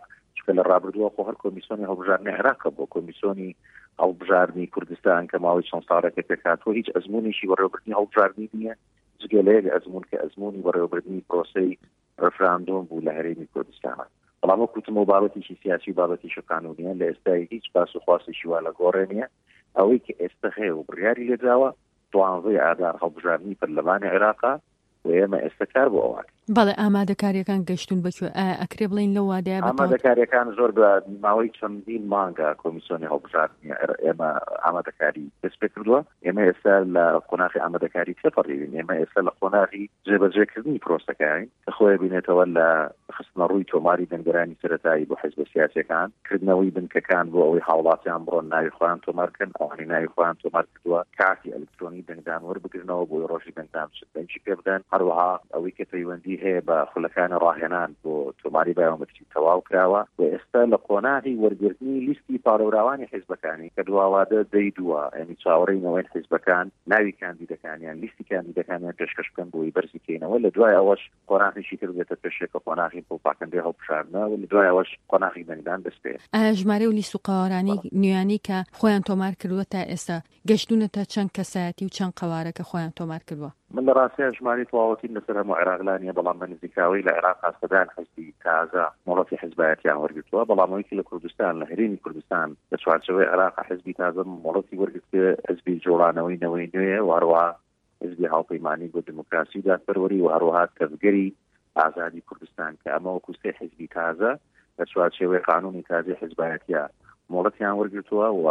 O: چکە لە ڕابردووە خۆ هەر کۆمیسیۆنی هەڵبژاردننی عێراق بۆ کۆمیسیۆنی هەڵبژاردننی کوردستان کە ماوەی چەند ساڵێکە پێکاتوە هیچ ئەزمونێکی بەڕێوەبردننی هەڵبژاردننی نییە جگە لە یەک ئەزمون کە ئەزمونی بەڕێوەبردننی پرۆسەی ڕفراندۆم بوو لە هەرێمی کوردستانە. بەڵام وەکوتم و بابەتێکی سیاسی و بابەتیشی قانونیە لە ئێستای هیچ باس و خواستێکی وا لە گۆڕێنیە ئەوەی کە ئێستا هەیە و بڕیاری لێدراوە 12 ئادار هەڵبژاردننی پەرلەمانی عێراقا و ئێمە ئێستا کار بۆ ئەوان.
N: بەڵێ ئامادەکاریەکان گەشتون بکوێ ئەکرێ بڵین لەو وادەیە
O: ئامادەکاریەکان زۆر بە ماوەی چەندین مانگە کۆمیسیۆنی هەڵبژاردننی ئێمە ئامادەکاری دەست پێ کردووە. ئێمە ئێستا لە قۆناغی ئامادەکاری تێپەڕیوین. ئێمە ئێستا لە قۆناغی جێبەجێکردنی پرۆسەکەین کە خۆی بینێتەوە لە خستنە ڕووی تۆماری دەنگەرانی سەرەتایی بۆ حیزب سیاسیەکان، کردنەوەی بنکەکان بۆ ئەوەی هاوڵاتیان بڕۆن ناوی خۆیان تۆمارکەن، ئەوانی ناوی خۆیان تۆمار کردووە کارتی ئەلکترۆنی دەنگدان وەربگرنەوە بۆی ڕۆژی دەنگدان دەنگی پێ بدەن. هەروەها ئەوەی کە پەیوەندی هەیە بە خولەکانی ڕاهێنان بۆ تۆماری بایۆمەتریک تەواو کراوە و ئێستا لە قۆناغی وەرگرتنی لیستی پاڵەوراوانی حیزبەکانی کە دواوادە دەیدووە، ئەنی چاوەڕێینەوەی حیزبەکان ناوی کاندیدەکانیان لیستی کاندیدەکانیان پێشکەش بکەن بۆی بەرزی کەینەوە. لە دوای ئەوەش قۆناغیشی تر بێتە پێشێکە قۆناغی پۆپاکەندەی هەڵبژاردنەوە و لە دوای ئەوەش قۆناغی دەنگدان دەست پێ.
N: ژمارە و لیست و قوارانی نوێیانی کە خۆیان تۆمار کردووە تا ئێستا گەشتونەتە چەند کەسایەتی و چەند قوارەکە خۆیان تۆمار کردووە؟
O: من لە ڕاستیە ژماری تەواوەتی لەسەر هەموو عێراقلانیە، بەڵام بە نزیکاوی لە عێراق هەستەدان حزبی تازە مۆڵەتی حیزبایەتیان وەرگرتووە، بەڵام ئەوەی لە کوردستان لە هەرێمی کوردستان لە چوارچەوەی عێراق حزبی تازە مۆڵەتی وەرگرتووە حزبی جوڵانەوەی نەوەی نوێ و هەروەها حزبی هاوپەیمانی بۆ دموکراسی و دادپەروەری و هەروەها تەفگەری ئازادی کوردستان کە ئەمە وەکو سێ حزبی تازە لە چوارچەوەی قانونی تازەی حیزبایەتیە مۆڵەتیان وەرگرتووە و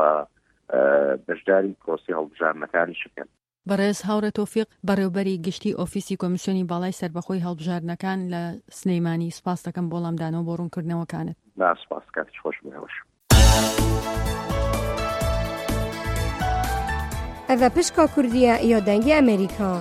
O: بەشداری پرۆسی هەڵبژاردنەکانی شکن.
N: بەڕێز هاورە تۆفیق بەڕێوبەری گشتی ئۆفیسی کۆمیسیۆنی باڵای سەربەخۆی هەڵبژاردنەکان لە سنەیمانی سپاس دەکەم بۆ وەڵامدانەوە بۆ ڕوونکردنەوەکانت.
O: سپاس کاتیش خۆش بێوەش.
P: ئەڤە پشکا کوردیە یا دەنگی ئەمریکا.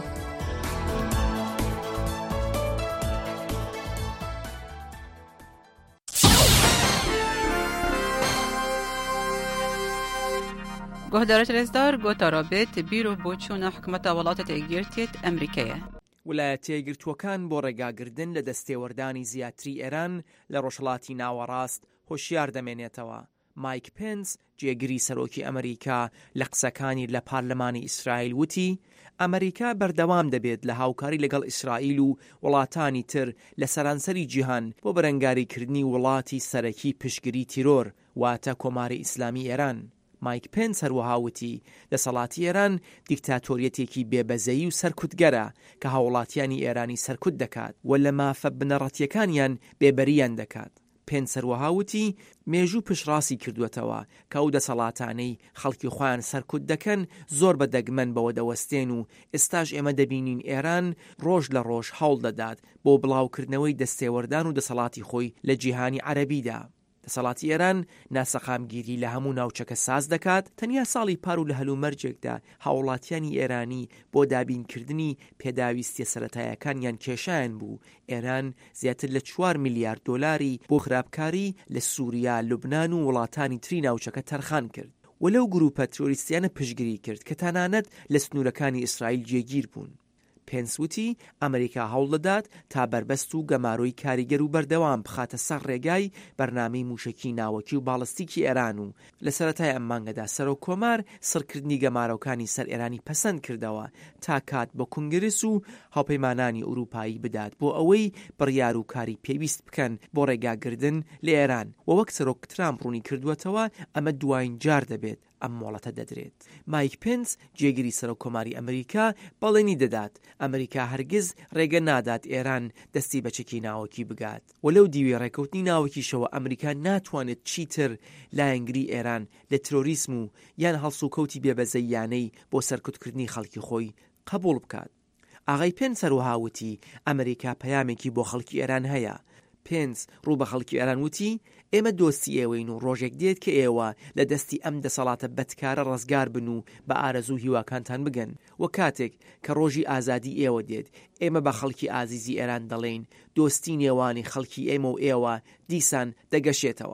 Q: گهدارت رزدار گوتا رابط بیرو بۆچوونە حکومەتە وڵاتە تێگیرتێت ئەمریکایە.
R: ویلایەتە یەکگرتووەکان بۆ ڕێگاگرتن لە دەستێوەردانی زیاتری ئێران لە ڕۆژهەڵاتی ناوەڕاست هۆشیار دەمێنێتەوە. مایک پێنس جێگیری سەرۆکی ئەمریکا لە قسەکانی لە پارلەمانی ئیسرائیل وتی ئەمریکا بەردەوام دەبێت لە هاوکاری لەگەڵ ئیسرائیل و وڵاتانی تر لە سەرانسەری جیهان بۆ بەرەنگاریکردنی وڵاتی سەرەکی پشتگیری تیرۆر واتە کۆماری ئیسلامی ئێران. مایک پێنس هەروەها وتی دەسەڵاتی ئێران دیکتاتۆریەتێکی بێبەزەیی و سەرکوتگەرە کە هاوڵاتیانی ئێرانی سەرکوت دەکات و لە مافە بنەڕەتیەکانیان بێبەریان دەکات. پێنس هەروەها وتی مێژوو پشڕاستی کردوێتەوە کە ئەو دەسەڵاتانەی خەڵکی خۆیان سەرکوت دەکەن زۆر بەدەگمەن بەوە دەوەستێن و ئێستاش ئێمە دەبینین ئێران ڕۆژ لە ڕۆژ هەوڵ دەدات بۆ بڵاوکردنەوەی دەستێوەردان و دەسەڵاتی خۆی لە جیهانی عەرەبیدا. دەسەڵاتی ئێران ناسەقامگیری لە هەموو ناوچەکە ساز دەکات. تەنیا ساڵی پار و لە هەلومەرجێکدا هاوڵاتیانی ئێرانی بۆ دابینکردنی پێداویستیە سەرەتایەکانیان کێشایان بوو. ئێران زیاتر لە 4 میلیارد دۆلاری بۆ خراپکاری لە سووریا، لوبنان و وڵاتانی تری ناوچەکە تەرخان کرد و لەو گروپە ترۆریستیانە پشتگیری کرد کە تەنانەت لە سنوورەکانی ئیسرائیل جێگیر بوون. پێنس وتی ئەمریکا هەوڵ دەدات تا بربەست و گەماڕۆی کاریگەر و بەردەوام بخاتە سەر ڕێگای بەرنامەی موشکی ناوەکی و باڵستیکی ئێران و لە سەرەتای ئەم مانگەدا سەرۆک کۆمار سڕکردنی گەمارۆکانی سەر ئێرانی پەسەند کردەوە تا کات بە کنگرس و هاوپەیمانانی ئوروپایی بدات بۆ ئەوەی بڕیار و کاری پێویست بکەن بۆ ڕێگاگردن لە ئێران و وەک سەرۆک ترامپ ڕوونی کردووەتەوە ئەمە دوایین جار دەبێت ئەم مۆڵەتە دەدرێت. مایک پێنس جێگیری سەرۆک کۆماری ئەمریکا بەڵێنی دەدات ئەمریکا هەرگز ڕێگە نادات ئێران دەستی بە چەکی ناوەکی بگات و لەو دیوی ڕێکەوتنی ناوەکیشەوە ئەمریکا ناتوانێت چیتر لایەنگری ئێران لە ترۆریسم و یان هەڵسوکەوتی بێبەزەیانەی بۆ سەرکوتکردنی خەڵکی خۆی قبول بکات. ئاغای پێنس هەروەها وتی ئەمریکا پەیامێکی بۆ خەڵکی ئێران هەیە. پێنس ڕوو بە خەڵکی ئێران وتی ئێمە دۆستی ئێوەین و ڕۆژێک دێت کە ئێوە لە دەستی ئەم دەسەڵاتە بەدکارە ڕزگار بن و بە ئارەزوو هیواکانتان بگەن و کاتێک کە ڕۆژی ئازادی ئێوە دێت ئێمە بە خەڵکی ئازیزی ئێران دەڵێن دۆستی نێوانی خەڵکی ئێمە و ئێوە دیسان دەگەشێتەوە.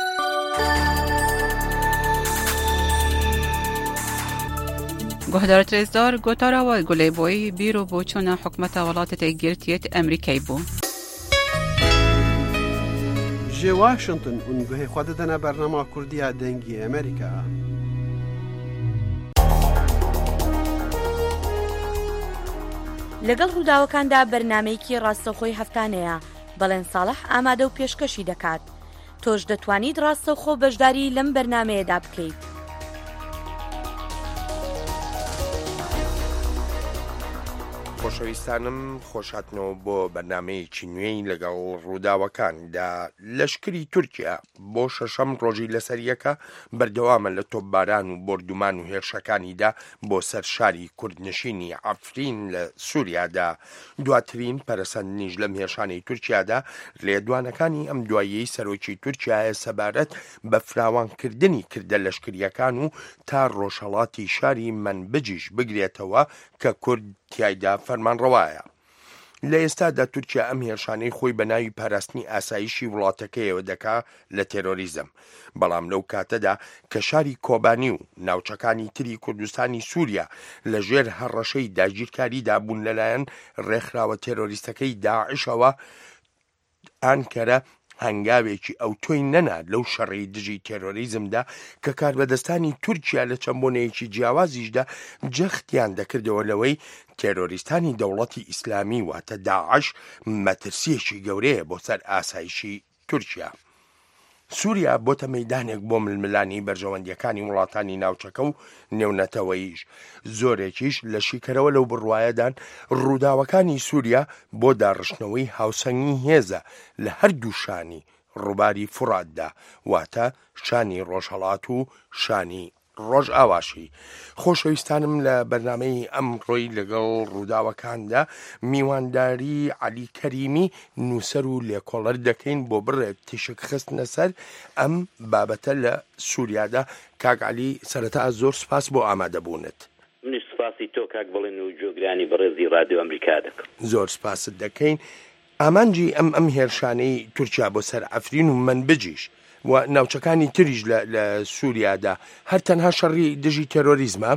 Q: گهدارت رزدار گوتاراوە گولەیبۆی بیرۆ بۆچوونە حکومەتە وڵاتە تێگیرتێت ئەمریکای بوو.
K: ji Washington û guhê xwe didine bernama Kurdiya dengê Amerîka.
S: لەگەڵ ڕووداوەکاندا بەرنامەیەکی ڕاستەوخۆی هەفتانەیە بەڵێن ساڵح ئامادە و پێشکەشی دەکات. تۆش دەتوانیت ڕاستەوخۆ بەشداری لەم بەرنامەیەدا بکەیت.
T: خۆشەویستانم خۆشهاتنەوە بۆ بەرنامەیەکی نوێی لەگەڵ ڕووداوەکاندا. لەشکری تورکیا بۆ شەشەم ڕۆژی لەسەریەکە بەردەوامە لە تۆپباران و بردومان و هێرشەکانیدا بۆ سەر شاری کوردنشینی عەفرین لە سووریادا. دواترین پەرەسەندنیش لەم هێرشانەی تورکیادا لێدوانەکانی ئەم دواییەی سەرۆکی تورکیایە سەبارەت بە فراوانکردنی کردە لەشکریەکان و تا ڕۆژهەڵاتی شاری منبجیش بگرێتەوە کە کورد تیایدا فەرمانڕەوایە. لە ئێستادا تورکیا ئەم هێرشانەی خۆی بە ناوی پاراستنی ئاسایشی وڵاتەکەیەوە دەکا لە تێرۆریزم. بەڵام لەو کاتەدا کە شاری کۆبانی و ناوچەکانی تری کوردستانی سووریا لە ژێر هەڕەشەی داگیرکاریدا بوون لەلایەن ڕێکخراوە تێرۆریستەکەی داعشەوە، ئانکەرە هەنگاوێکی ئەو تۆی نەنا لەو شەڕی دژی تێرۆریزمدا کە کاربەدەستانی تورکیا لە چەمبۆنەیەکی جیاوازیشدا جەختیان دەکردەوە لەوەی تێرۆریستانی دەوڵەتی ئیسلامی واتە داعش مەترسیەکی گەورەیە بۆ سەر ئاسایشی تورکیا. سووریا بۆتە مەیدانێک بۆ ململانی بەرژەوەندیەکانی وڵاتانی ناوچەکە و نێونەتەوەیش. زۆرێکیش لە شیکەرەوە لەو بڕوایەدان ڕووداوەکانی سووریا بۆ داڕشتنەوەی هاوسەنگی هێزە لە هەردوو شانی ڕووباری فوراتدا، واتە شانی ڕۆژهەڵات و شانی ڕۆژ ئاواشی. خۆشەویستانم لە بەرنامەی ئەمڕۆی لەگەڵ ڕووداوەکاندا میوانداری عەلی کەریمی نووسەر و لێکۆڵەر دەکەین بۆ بڕێک تیشک خستنە سەر ئەم بابەتە لە سووریادا. کاک عەلی، سەرەتا زۆر سپاس بۆ ئامادەبوونت.
U: منیش سپاسی تۆ کاک بڵێن و جۆگرانی بەڕێزی ڕادیۆ ئەمریکا دەکەم.
T: زۆر سپاست دەکەین. ئامانجی ئەم هێرشانەی تورکیا بۆ سەر عەفرین و منبجیش و ناوچەکانی تریش لە سووریادا هەر تەنها شەڕی دژی تێرۆریزمە؟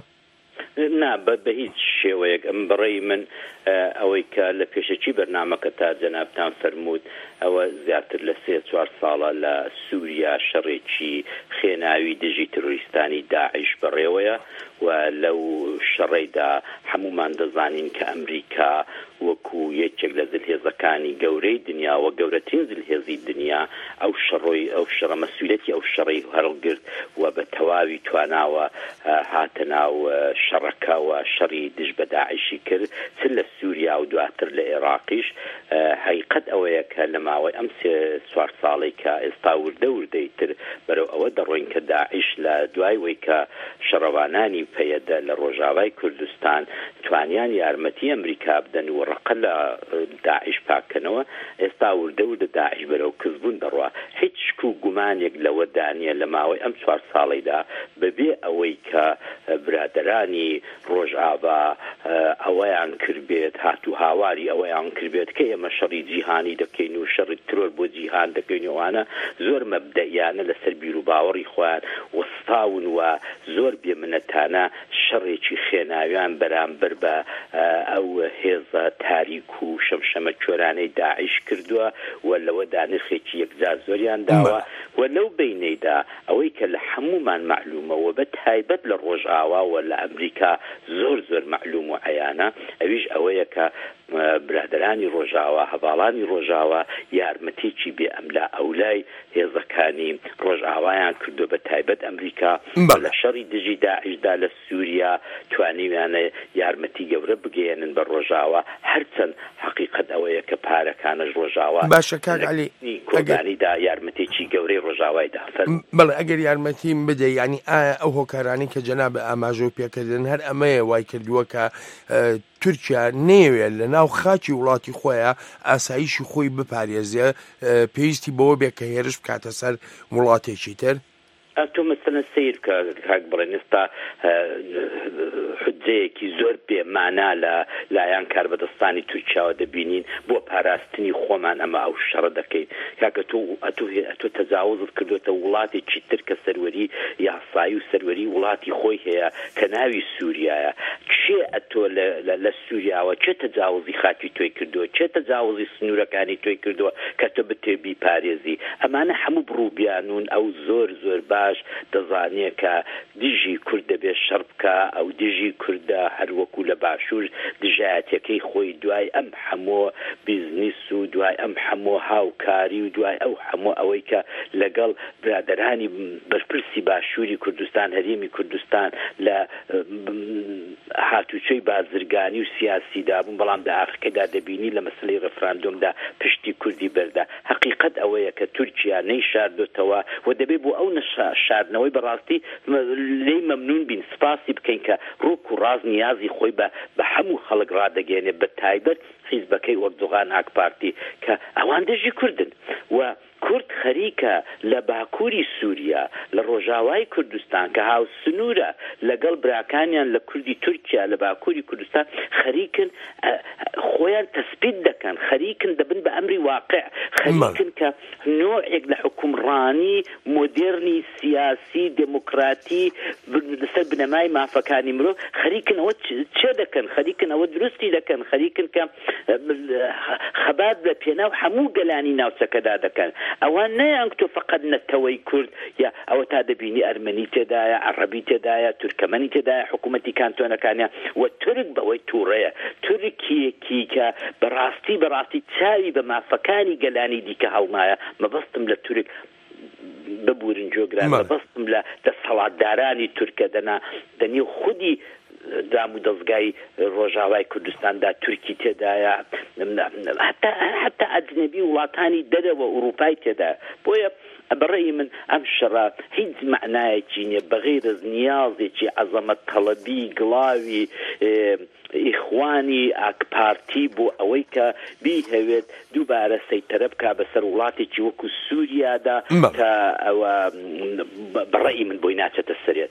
U: نا بە هیچ شێوەیەک. ئەم بەڕێی من ئەوەی کە لە پێشەکی بەرنامەکە تا جەنابتان فەرمووت ئەوە زیاتر لە 3-4 ساڵە لە سووریا شەڕێکی خێناوی دژی تێرۆریستانی داعش بەڕێوەیە و لەو شەڕێدا هەمومان دەزانین کە ئەمریکا وەکو یەکێک لە زلهێزەکانی گەورەی دنیا و گەورەترین زلهێزی دنیا ئەو شەڕە مەسئولیەتی ئەو شەڕی هەڵگرت و بە تەواوی تواناوە هاتە ناو شەڕەکە و شەڕی دژ بە داعشی کرد چ لە سووریا و دواتر لە عێراقیش. حقیقەت ئەوەیە کە لە ماوەی ئەم 3-4 ساڵی کە ئێستا وردەیتر بەرەو ئەوە دەڕۆین کە داعش لە دوای وەی کە شەڕەوانانی پەیەدە لە ڕۆژاوای کوردستان توانیان یارمەتی ئەمریکا بدەن و ڕقە لە داعش پاکەنەوە، ئێستا وردە داعش بەرەو کەسبوون دەڕوا. هیچ شک و گومانێک لەوە دانیە لە ماوەی ئەم 4 ساڵیدا بەبێ ئەوەی کە برادرانی ڕۆژئاوا ئەوەیان کردبێت، هاتو هاواری ئەوەیان کردبێت کە ئێمە شەڕی جیهانی دەکەین و شەڕی ترۆر بۆ جیهان دەکەین. ئەوانە زۆر مەبدەیانە لەسەر بیر و باوەڕی خۆیان وەستاون و زۆر بێمنەتانە شەڕێکی خێناویان بەرامبەر بە ئەو هێزە تاریک و شەمشەمە کۆرانەی داعش کردووە و لەوەدا نرخێکی یەکجار زۆریان داوە و لەو بینەیدا ئەوەی کە لە هەمومان معلومەوە بە تایبەت لە ڕۆژئاوا و لە ئەمریکا زۆر معلوم و عەیانە ئەویش ئەوەیە کە برادرانی ڕۆژاوا هەواڵانی ڕۆژاوا یارمەتێکی بێ ئەملا ئەولای هێزەکانی ڕۆژئاوایان کردو بە تایبەت ئەمریکا لە شەڕی دژی داعشدا لە سووریا توانیویانە یارمەتی گەورە بگەێنن بە ڕۆژاوا، هەرچەند حقیقەت ئەوەیە کە پارەکانەش ڕۆژاوا
T: باشە. کاک عەلی،
U: کۆبانیدا یارمەتێکی گەورەی ڕۆژاوایدا
T: بەڵێ ئەگەر یارمەتیم بدە، یعنی ئایا ئەو هۆکارانی کە جەناب ئاماژە و پێکردن هەر ئەمەیە وای کردووە کە تورکیا نەیەوێت لە ناو خاکی وڵاتی خۆیان ئاسایشی خۆی بپارێزێ، پێویستی بەوە بێ کە هێرش بکاتە سەر وڵاتێکی تر؟
U: تۆ مەسەلەن سیر کە کاک بڵێن ئێستا حجەیەکی زۆر بێمانا لە لایەن کاربەدەستانی تورکیاوە دەبینین بۆ پاراستنی خۆمان ئەمە ئەو شەڕە دەکەین. کاکە تۆ تەجاوزت کردوێتە وڵاتێکی تر کە سەروەری یاسایی و سەروەری وڵاتی خۆی هەیە کە ناوی سووریایە. چێ ئەتۆ لە سووریاوە چێ تەجاوزی خاکی تۆی کردووە چێ تەجاوزی سنوورەکانی تۆی کردووە کە تۆ بتێبی پارێزی ئەمانە هەموو بڕووبیانون ئەو زۆر باش دەزانێت کە دژی کورد دەبێت شەڕ بکە ئەو دژی کوردە هەروەکو لە باشوور دژایەتەکەی خۆی دوای ئەم هەموو بیزنس و دوای ئەم هەموو هاوکاری و دوای ئەو هەموو ئەوەی کە لەگەڵ برادەرانی بەرپرسی باشووری کوردستان هەرێمی کوردستان لە هاتوچۆی بازرگانی و سیاسیدا بوون بەڵام داخەکەدا دەبینی لە مەسلەی ڕەفراندۆمدا پشتی کوردی بەردا حقیقت ئەوەیە کە تورکیا نەیشاردوتەوە و دەبێت بۆ ئەو شاردنەوەی بەڕاستی لێی مەمنون بین سپاسی بکەین کە ڕووک و ڕاز نیازی خۆی بە هەموو خەڵک ڕادەگەێنێ بە تایبەت حیزبەکەی ئۆردوغان ئاک پارتی کە ئەوان دژی کوردن و کورد خەریکە لە باکووری سووریا لە ڕۆژاوای کوردستان کە هاو سنوورە لەگەڵ براکانیان لە کوردی تورکیا لە باکووری کوردستان خەریکن خۆیان تەسبیت دەکەن خەریکن دەبن بە ئەمری واقع خەریکن کە نوعێک لە حکومڕانی مۆدێرنی سیاسی دموکراتی لەسەر بنەمای مافەکانی مرۆڤ خەریکن ئەوە چێ دەکەن خەریکن ئەوە دروستی دەکەن خەریکن کە خەبات لە پێناو هەموو گەلانی ناوچەکەدا دەکەن ئەوان نەیان تۆ فقط نەتەوەی کورد یا ئەوە تا دەبینی ئەرمەنی تێدایە عەرەبی تێدایە تورکمەنی تێدایە حکوومەتی کانتۆنەکانیان و تورک بەوەی تووڕەیە تورکیەکی کە بەڕاستی چاوی بە مافەکانی گەلانی دیکە هەڵمایە مەبەستم لە تورک ببورن جۆگران مەبەستم لە دەسەڵاتدارانی تورکە دەنێ خودی دام و دەستگای ڕۆژاوای کوردستاندا تورکی تێدایە حتا ئەجنەبی وڵاتانی دەرەوە ئوروپای تێدا بۆیە بەڕێی من ئەم شەڕە هیچ معنایەکی نییە بەغێر از نیازێکی عەزەمەت تەڵەبی گڵاوی ئیخوانی ئاکپارتی بۆ ئەوەی کە بیهەوێت دووبارە سەیتەرە بکا بەسەر وڵاتێکی وەکو سووریادا کە ئەوە بەڕێی من بۆی ناچێتە سەرێت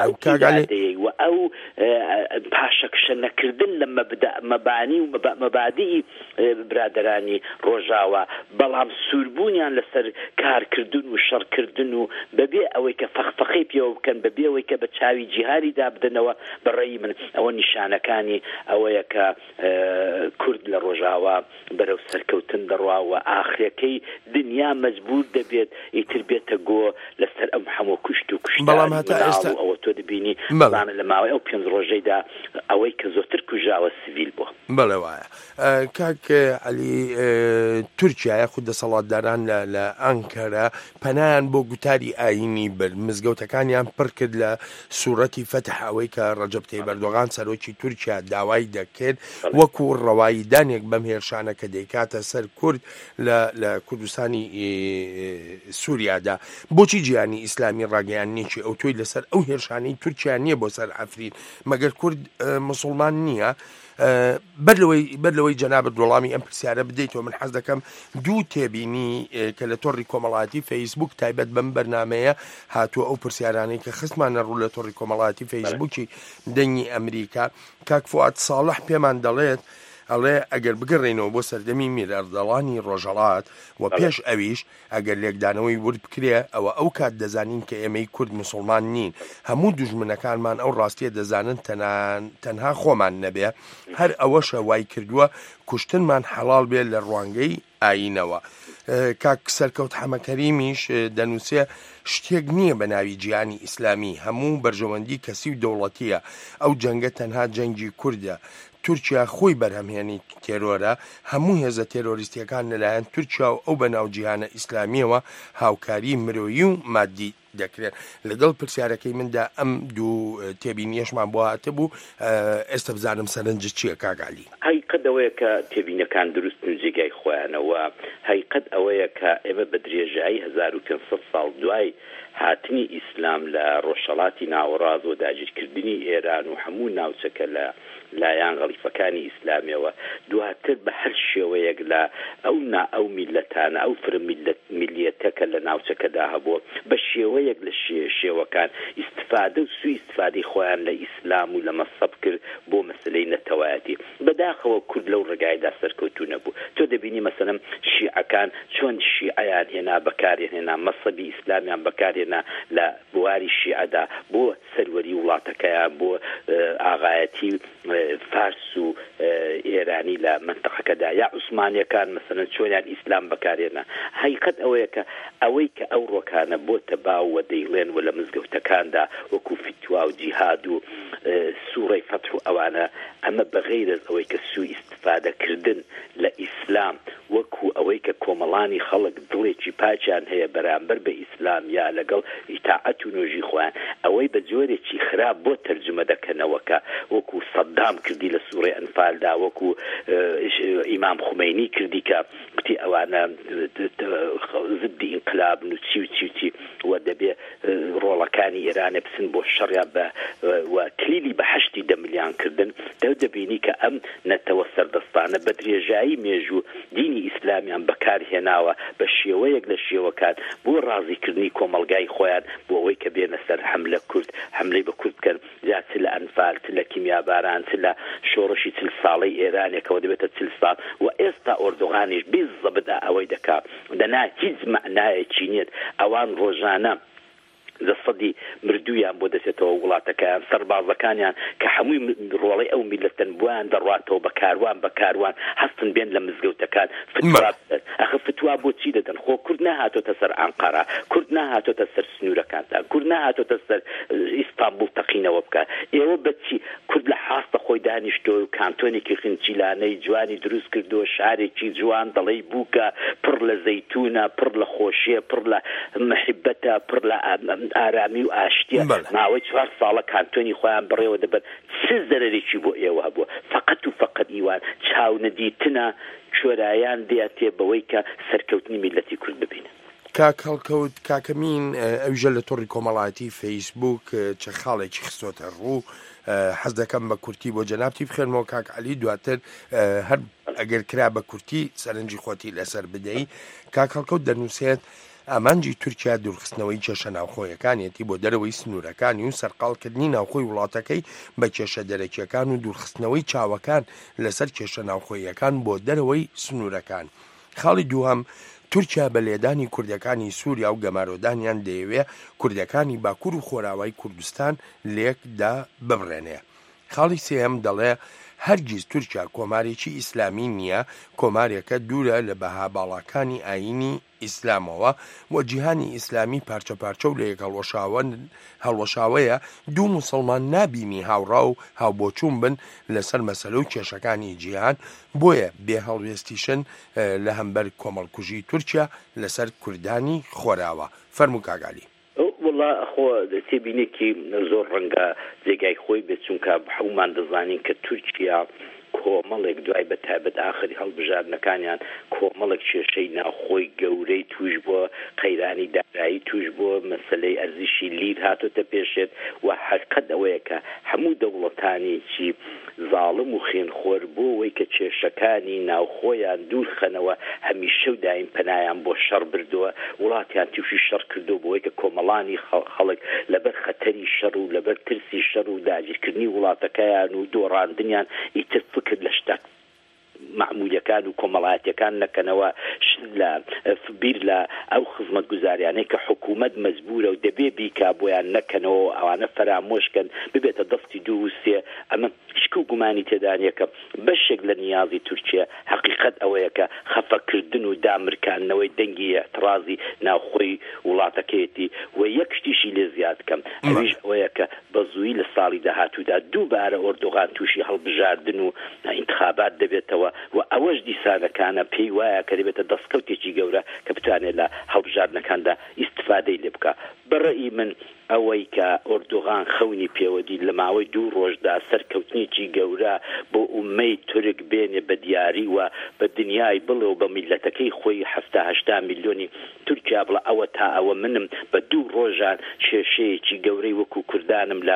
U: و ئەو پاشەکشە نەکردن لە مەبانی و مەبادی برادەرانی ڕۆژاوە بەڵام سووربوونیان لەسەر کارکردن و شەڕکردن و بەبێ ئەوەی کە فەخفەقەی پێوە بکەن بەبێ ئەوەی کە بە چاوی جیهاری دابدنەوە بەڕێی من ئەوە نیشانەکانی ئەوەیە کە کورد لە ڕۆژاوە بەرەو سەرکەوتن دەڕواوە ئاخرەکەی دنیا مەجبور دەبێت ئیتر بێتە گۆ لەسەر ئەم هەموو کوشت و کوشتار ئەوە تۆ دەبینی بەڵام لە ماوەی ئەو 5 ڕۆژەیدا ئەوەی کە زۆرتر کوژاوە سیڤیل بووە.
T: بەڵێ وایە کاک عەلی تورکیا خود دەسەڵاتداران لە ئەنکەرە پەنایان بۆ گوتاری ئاینی برد مزگەوتەکانیان پڕ کرد لە سوورەتی فەتح ئەوەی کە ڕەجەب تەیب ئەردۆغان سەرۆکی تورکیا داوای دەکرد وەکو ڕەواییدانێک بەم هێرشانە کە دەیکاتە سەر کورد لە کوردستانی سووریادا بۆچی جیهانی ئیسلامی ڕاگەیاندنێکی ئەو تۆی لەسەر ئەو هێرشانەی تورکیا نییە بۆ سەر ئەفرین مەگەر کورد مسلمان نییە بەرلەوەی جەنابەت وەڵامی ئەم پرسیارە بدەیتەوە من حەز دەکەم دوو تێبینی کە لە تۆڕی کۆمەڵایەتی فەیسبوک تایبەت بەم بەرنامەیە هاتووە ئەو پرسیارانەی کە خستمانە ڕوو لە تۆڕی کۆمەڵایەتی فەیسبوکی دەنگی ئەمریکا کاک فواد ساڵح پێمان دەڵێت ئەڵێ ئەگەر بگەڕێنەوە بۆ سەردەمی میرەردەڵانی ڕۆژهەڵات و پێش ئەویش ئەگەر لێکدانەوەی ورد بکرێ ئەوە ئەو کات دەزانین کە ئێمەی کورد مسلمان نین هەموو دوژمنەکانمان ئەو ڕاستیە دەزانن تەنها خۆمان نەبێ هەر ئەوەشە وای کردووە کوشتنمان حەڵال بێت لە ڕوانگەی ئاینەوە. کاک سەرکەوت حەمەکەریمیش دەنووسێ شتێک نییە بە ناوی جیهانی ئیسلامی هەموو بەرژەوەندی کەسی و دەوڵەتیە ئەو جەنگە تەنها جەنگی کوردە تورکیا خۆی بەرهەمهێنی تێرۆرە هەموو هێزە تێرۆریستیەکان لەلایەن تورکیا و ئەو بەناو جیهانە ئیسلامیەوە هاوکاری مرۆیی و مادی دەکرێت لەگەڵ پرسیارەکەی مندا ئەم دوو تێبینیەشمان بۆ هاتە بوو ئێستا بزانم سەرنج چییە کاگالی
U: هەیقەت ئەوەیە کە تێبینەکان دروست جێگای خۆیانەوە هەیقەت ئەوەیە کە ئێمە بە درێژایی 1500 ساڵ دوای هاتنی ئیسلام لە ڕۆژهەڵاتی ناوەڕاز و داگیرکردنی ئێران و هەموو ناوچەکە لە لایەن غەڵیفەکانی ئیسلامیەوە دواتر بە هەر شێوەیەک لە ئەو میلەتانە ئەو میلیەتەکە لە ناوچەکەدا هەبووە بە شێوەیەک لە شێوەکان ئیستفادە و سوء ئیستفادەی خۆیان لە ئیسلام و لە مەسەب کرد بۆ مەسلەی نەتەوایەتی بەداخەوە کورد لەو ڕێگایدا سەرکەوتوو نەبوو تۆ دەبینی مەسەلەن شیعەکان چۆن شیعەیان هێنا بەکارهێنا مەسەبی ئیسلامیان بەکارهێنا لە بواری شیعەدا بۆ سەروەری وڵاتەکەیان بۆ ئاغایەتی فارس و ئێرانی لە منتەقەکەدا یا عوسمانیەکان مەسەلەن چۆنیان ئیسلام بەکارێنا. حقیقەت ئەوەیە کە ئەوەی کە ئەو ڕۆکانە بۆتە باو و دەیڵێن و لە مزگەوتەکاندا وەکو فتوا و جیهاد و سوورەی فەتح و ئەوانە ئەمە بەغەیر از ئەوەی کە سوء ئیستفادەکردن لە ئیسلام وەکو ئەوەی کە کۆمەڵانی خەڵک دڵێکی پاچیان هەیە بەرامبەر بە ئیسلام یا لەگەڵ ئیتاعەت و نوێژی خۆیان ئەوەی بە جۆرێکی خراپ بۆ تەرجمە دەکەنەوەکە وەکو سەدام کردی لە سوورەی ئەنفالدا وەکو ئیمام خومەینی کردی کە گوتی ئەوانە زدی ئینقلابن و چی و دەبێ ڕۆڵەکانی ئێرانە بسن بۆ شەڕیا بە و کلیلی بە 8 ملیۆن کردن دەبینی کە ئەم نەتەوە سەردەستانە بە درێژایی مێژوو دینی ئیسلامیان بەکارهێناوە بە شێوەیەک لە شێوەکان بۆ ڕازیکردنی کۆمەلگای خۆیان بۆ ئەوەی کە بێنە سەر حملە کورد حملەی بە کورد بکەن جا چ لە ئەنفال چ لە کیمیاباران چ لە شۆڕشی 40 ساڵەی ئێرانێکەوە دەبێتە 40 ساڵ و ئێستا ئۆردوغانیش بێزەبدا ئەوەی دەکات دەنا هیچ معنایەکی نیت ئەوان ڕۆژانە دەسەدی مردویان بۆ دەچێتەوە وڵاتەکەیان سەربازەکانیان کە هەمووی ڕۆڵەی ئەو میلەتەن بۆیان دەڕاتەوە بەکاروان هەستن بێن لە مزگەوتەکان ئەخە فتوا بۆچی دەدەن خۆ کورد نەهاتۆتە سەر ئەنقەرە کورد نەهاتۆتە سەر سنوورەکانتان کورد نەهاتۆتە سەر ئیستانبول تەقینەوە بکە ئێوە بەچی کورد لە حاستە خۆی دانیشتۆ و کانتۆنێکی خنچیلانەی جوانی دروست کردو شارێکی جوان دەڵێی بووکە پڕ لە زەیتونە پڕ لە خۆشیە پڕ لە محبەتە پڕ لە ئارامی و ئاشتیە ماوەی 4 ساڵە کانتۆنی خۆیان بڕێوە دەبن چ زەرێکی بۆ ئێوە هەبووە فقط و فقط ئیوان چاونەدیتنە چۆرایان دێتێ بەوەی کە سەرکەوتنی میلەتی کورد ببینە.
T: کاکەڵکەوت کاکەمین ئەوژە لە تۆڕی کۆمەڵایەتی فەیسبوک چه خاڵێکی خستۆتە ڕوو حەز دەکەم بە کورتی بۆ جەنابتی بخێنمەوە کاک عەلی دواتر هەر ئەگەر کرا بە کورتی سەرنجی خۆتی لەسەر بدەی. کاکەڵکەوت دەنووسێت ئامانجی تورکیا دوورخستنەوەی کێشە ناوخۆیەکانیەتی بۆ دەرەوەی سنوورەکانی و سەرقاڵکردنی ناوخۆی وڵاتەکەی بە کێشە دەرەکیەکان و دوورخستنەوەی چاوەکان لەسەر کێشە ناوخۆیەکان بۆ دەرەوەی سنوورەکان. خاڵی دووهەم تورکیا بە لێدانی کوردەکانی سووریا و گەمارۆدانیان دەیەوێ کوردەکانی باکوور و خۆراوای کوردستان لێکدا ببڕێنێ. خاڵی سێهم دەڵێ هەرگیز تورکیا کۆمارێکی ئیسلامی نییە کۆمارێکە دوورە لە بەها باڵاکانی ئاینی ئیسلامەوە و جیهانی ئیسلامی پارچە پارچە و لە یەک هەڵوەشاوەیە دوو موسڵمان نابینی هاوڕا و هاوبۆچوون بن لەسەر مەسەلە و کێشەکانی جیهان بۆیە بێ هەڵوێستیشن لە هەمبەر کۆمەڵکوژی تورکیا لەسەر کوردانی خۆراوە. فەرموو کاگالی.
U: والله خۆ تێبینێکی زۆر ڕەنگە جێگای خۆی بێت چونکە هەمومان دەزانین کە تورکیا کۆمەڵێک دوای بە تایبەت ئاخری هەڵبژاردنەکانیان کۆمەڵێک کێشەی ناوخۆی گەورەی توش بۆ قەیرانی دارایی توش بۆ مەسەلەی ئەرزشی لیر هاتۆتە پێشێت و حقیقەت ئەوەیە کە هەموو دەوڵەتانێکی زاڵم و خێنخۆر بۆ ئەوەی کە کێشەکانی ناوخۆیان دوورخەنەوە هەمیشە و دایم پەنایان بۆ شەڕ بردووە وڵاتیان تووشی شەڕ کردو بۆ ئەوەی کە کۆمەڵانی خەڵک لەبەر خەتەری شەڕ و لەبەر ترسی شەڕ و داگیرکردنی وڵاتەکەیان و دۆڕاندنیان ئیتر فکر لە شتێک معمولیەکان و کۆمەڵایەتیەکان نەکەنەوە لە بیر لە ئەو خزمەت گوزاریانەی کە حکوومەت مەجبورە و دەبێ بیکا بۆیان نەکەنەوە ئەوانە فەرامۆشکەن ببێتە دەستی دوو سێ ئەمە شک و گومانی تێدانیەکە بەشێک لە نیازی تورکیا حقیقەت ئەوەیە کە خەفەکردن و دامرکانەوەی دەنگی اعتراضی ناوخۆی وڵاتەکەیەتی و یەک شتیشی لێ زیاد کەم ئەویش ئەوەیە کە بە زووی لە ساڵی داهاتوودا دووبارە ئۆردۆغان تووشی هەڵبژاردن و انتخابات دەبێتەوە و ئەوەش دیسانەکانە پێی وایە کە دەبێتە دەستکەوتێکی گەورە کە بتوانێت لە هەڵبژاردنەکاندا ئیستفادەی لێ بکە. بەڕێی من ئەوەی کە ئۆردۆغان خەونی پێوەدی لە ماوەی 2 ڕۆژدا سەرکەوتنیی گەورە بۆ ئومەی تورک بێنێ بە دیاری و بە دنیای بڵێ و بە میلەتەکەی خۆی 70-80 میلیۆنی تورکیا بڵە ئەوە تا ئەوە منم بە 2 ڕۆژان کێشەیەکی گەورەی وەکو کوردانم لە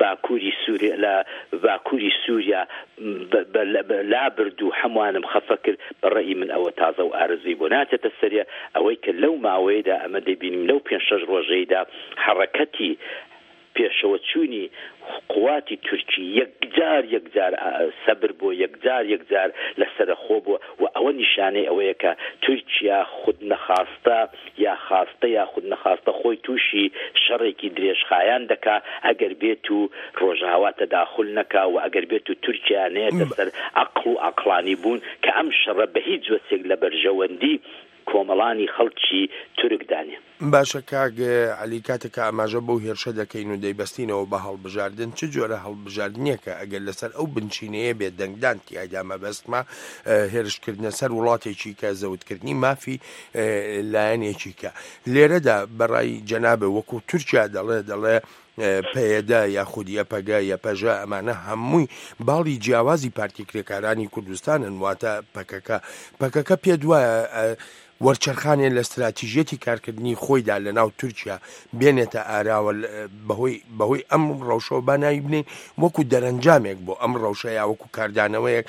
U: باکووری سووریا لا بردو هەمووانم خەفە کرد. بەڕێی من ئەوە تازە و ئارزوی بۆ ناچێتە سەریە ئەوەی کە لەو ماوەیەدا ئەمە دەبینیم لەو 5-6 ڕۆژەیەدا حرەکەتی پێشەوە چوونی قواتی تورکی یەکجار یەکجار سەبر بۆ یەکجار لەسرە خۆ بووە و ئەوە نیشانەی ئەوەیە کە تورکیا خود نەخواستە یا خواستە یا خود نەخواستە خۆی تووشی شەڕێکی درێژخایان دەکا ئەگەر بێت و ڕۆژاوا تەداخل نەکا و ئەگەر بێت و تورکیا نێتە سەر عەقڵ و عەقڵانی بوون کە ئەم شەڕە بە هیچ وەسێک لە بەرژەوەندی کۆمەڵانی خەڵکی تورکدانێ.
T: باشە کاک عەلی کاتێکە ئاماژە بەو هێرشە دەکەین و دەیبەستینەوە بە هەڵبژاردن چ جۆرە هەڵبژاردنێکە ئەگەر لەسەر ئەو بنچینەیە بێت دەنگدان تیایدا مەبەستمە هێرشکردنە سەر وڵاتێکی کە زەوتکردنی مافی لایەنێکی کە لێرەدا بەڕای جەنابە وەکو تورکیا دەڵێ پەیەدا یاخود یەپەگە یەپەژە ئەمانە هەمووی باڵی جیاوازی پارتی کرێکارانی کوردستانن واتە پەکەکە پێ دوایە وەرچەرخانێن لە استراتیژیەتی کارکردنی خۆیدا لە ناو تورکیا بێنێتە ئاراوە بەهۆی ئەم ڕەوشەوە باناوی بنین وەکو دەرەنجامێک بۆ ئەم ڕەوشەیە وەکو کاردانەوەیەک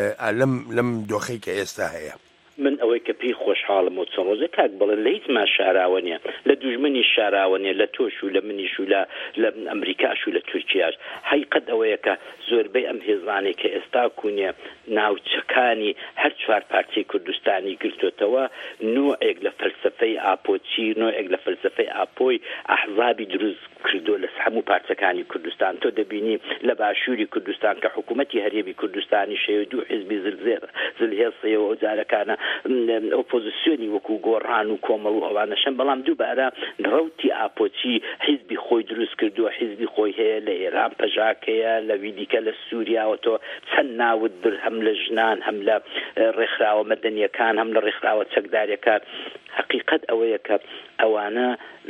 T: لەم دۆخەی کە ئێستا هەیە.
U: من ئەوەی کە پێی خۆشحاڵم و چەند ڕۆژە کاک بڵێن لە هیچ ما شاراوە نیە لە دوژمنی شاراوە نیە لە تۆش و لە منیش و لە ئەمریکاش و لە تورکیاش حقیقەت ئەوەیە کە زۆربەی ئەم هێزانێ کە ئێستا کوونیە ناوچەکانی هەر چوار پارتی کوردستانی گرتوتەوە نوعێک لە فەلسفەی ئاپۆچی نوعێک لە فەلسفەی ئاپۆی ئەحزابی دروست کردو لە هەموو پارچەکانی کوردستان تۆ دەبینی لە باشووری کوردستان کە حکوومەتی هەرێمی کوردستانی شەیە دوو حیزبی زلهێڵسەیەوە ئەو جارەکانە ئۆپۆزیسیۆنی وەکو گۆڕان و کۆمەڵ و ئەوانەشەن بەڵام دووبارە ڕەوتی ئاپۆچی حیزبی خۆی دروست کردووە حیزبی خۆی هەیە لە ئێران پەژاکەیە لە ویدیکە لە سووریاوە تۆ چەند ناوت بر هەم لە ژنان هەم لە ڕێکخراوە مەدەنیەکان هەم لە ڕێکخراوە چەکداریەکان حقیقەت ئەوەیە کە ئەوانە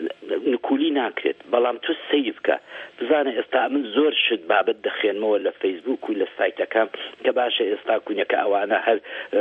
U: نکولی ناکرێت بەڵام تۆ سیر بکە بزانە ئێستا من زۆر شت بابەت دەخێنمەوە لە فەیسبوک و لە سایتەکان کە باشە ئێستا کوونیەکە ئەوانە هەر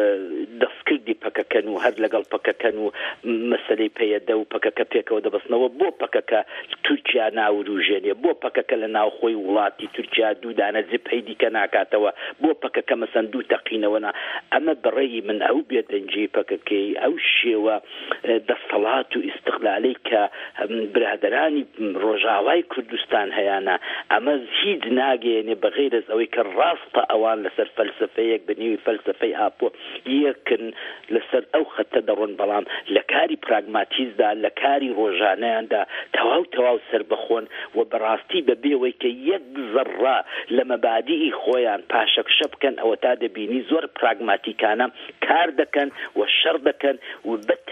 U: دەستکردی پەکەکەن و هەر لەگەڵ پەکەکەن و مەسەلەی پەیەدە و پەکەکە پێکەوە دەبەستنەوە بۆ پەکەکە تورکیا ناوروژێنێ بۆ پەکەکە لە ناوخۆی وڵاتی تورکیا دوودانە جپەی دیکە ناکاتەوە بۆ پەکەکە مەسەن دوو تەقینەوەنا ئەمە بەڕێی من ئەو بێدەنجی پەکەکەی ئەو شێوە دەسەڵات و ئیستقلالەی کە برادرانی ڕۆژاوای کوردستان هەیەە ئەمە هیچ ناگەێنێ بەغیر از ئەوەی کە ڕاستە ئەوان لەسەر فەلسفەیەک بنیوی فەلسفەی ئاپۆ یەکن لەسەر ئەو خەتە دەڕۆن بەڵام لە کاری پراگماتیزدا لە کاری ڕۆژانەیاندا تەواو سەر بخۆن و بەڕاستی بەبێەوەی کە یەک زەڕە لە مەبادیئی خۆیان پاشەکشە بکەن ئەوە تا دەبینی زۆر پراگماتیکانە کار دەکەن و شەڕ دەکەن و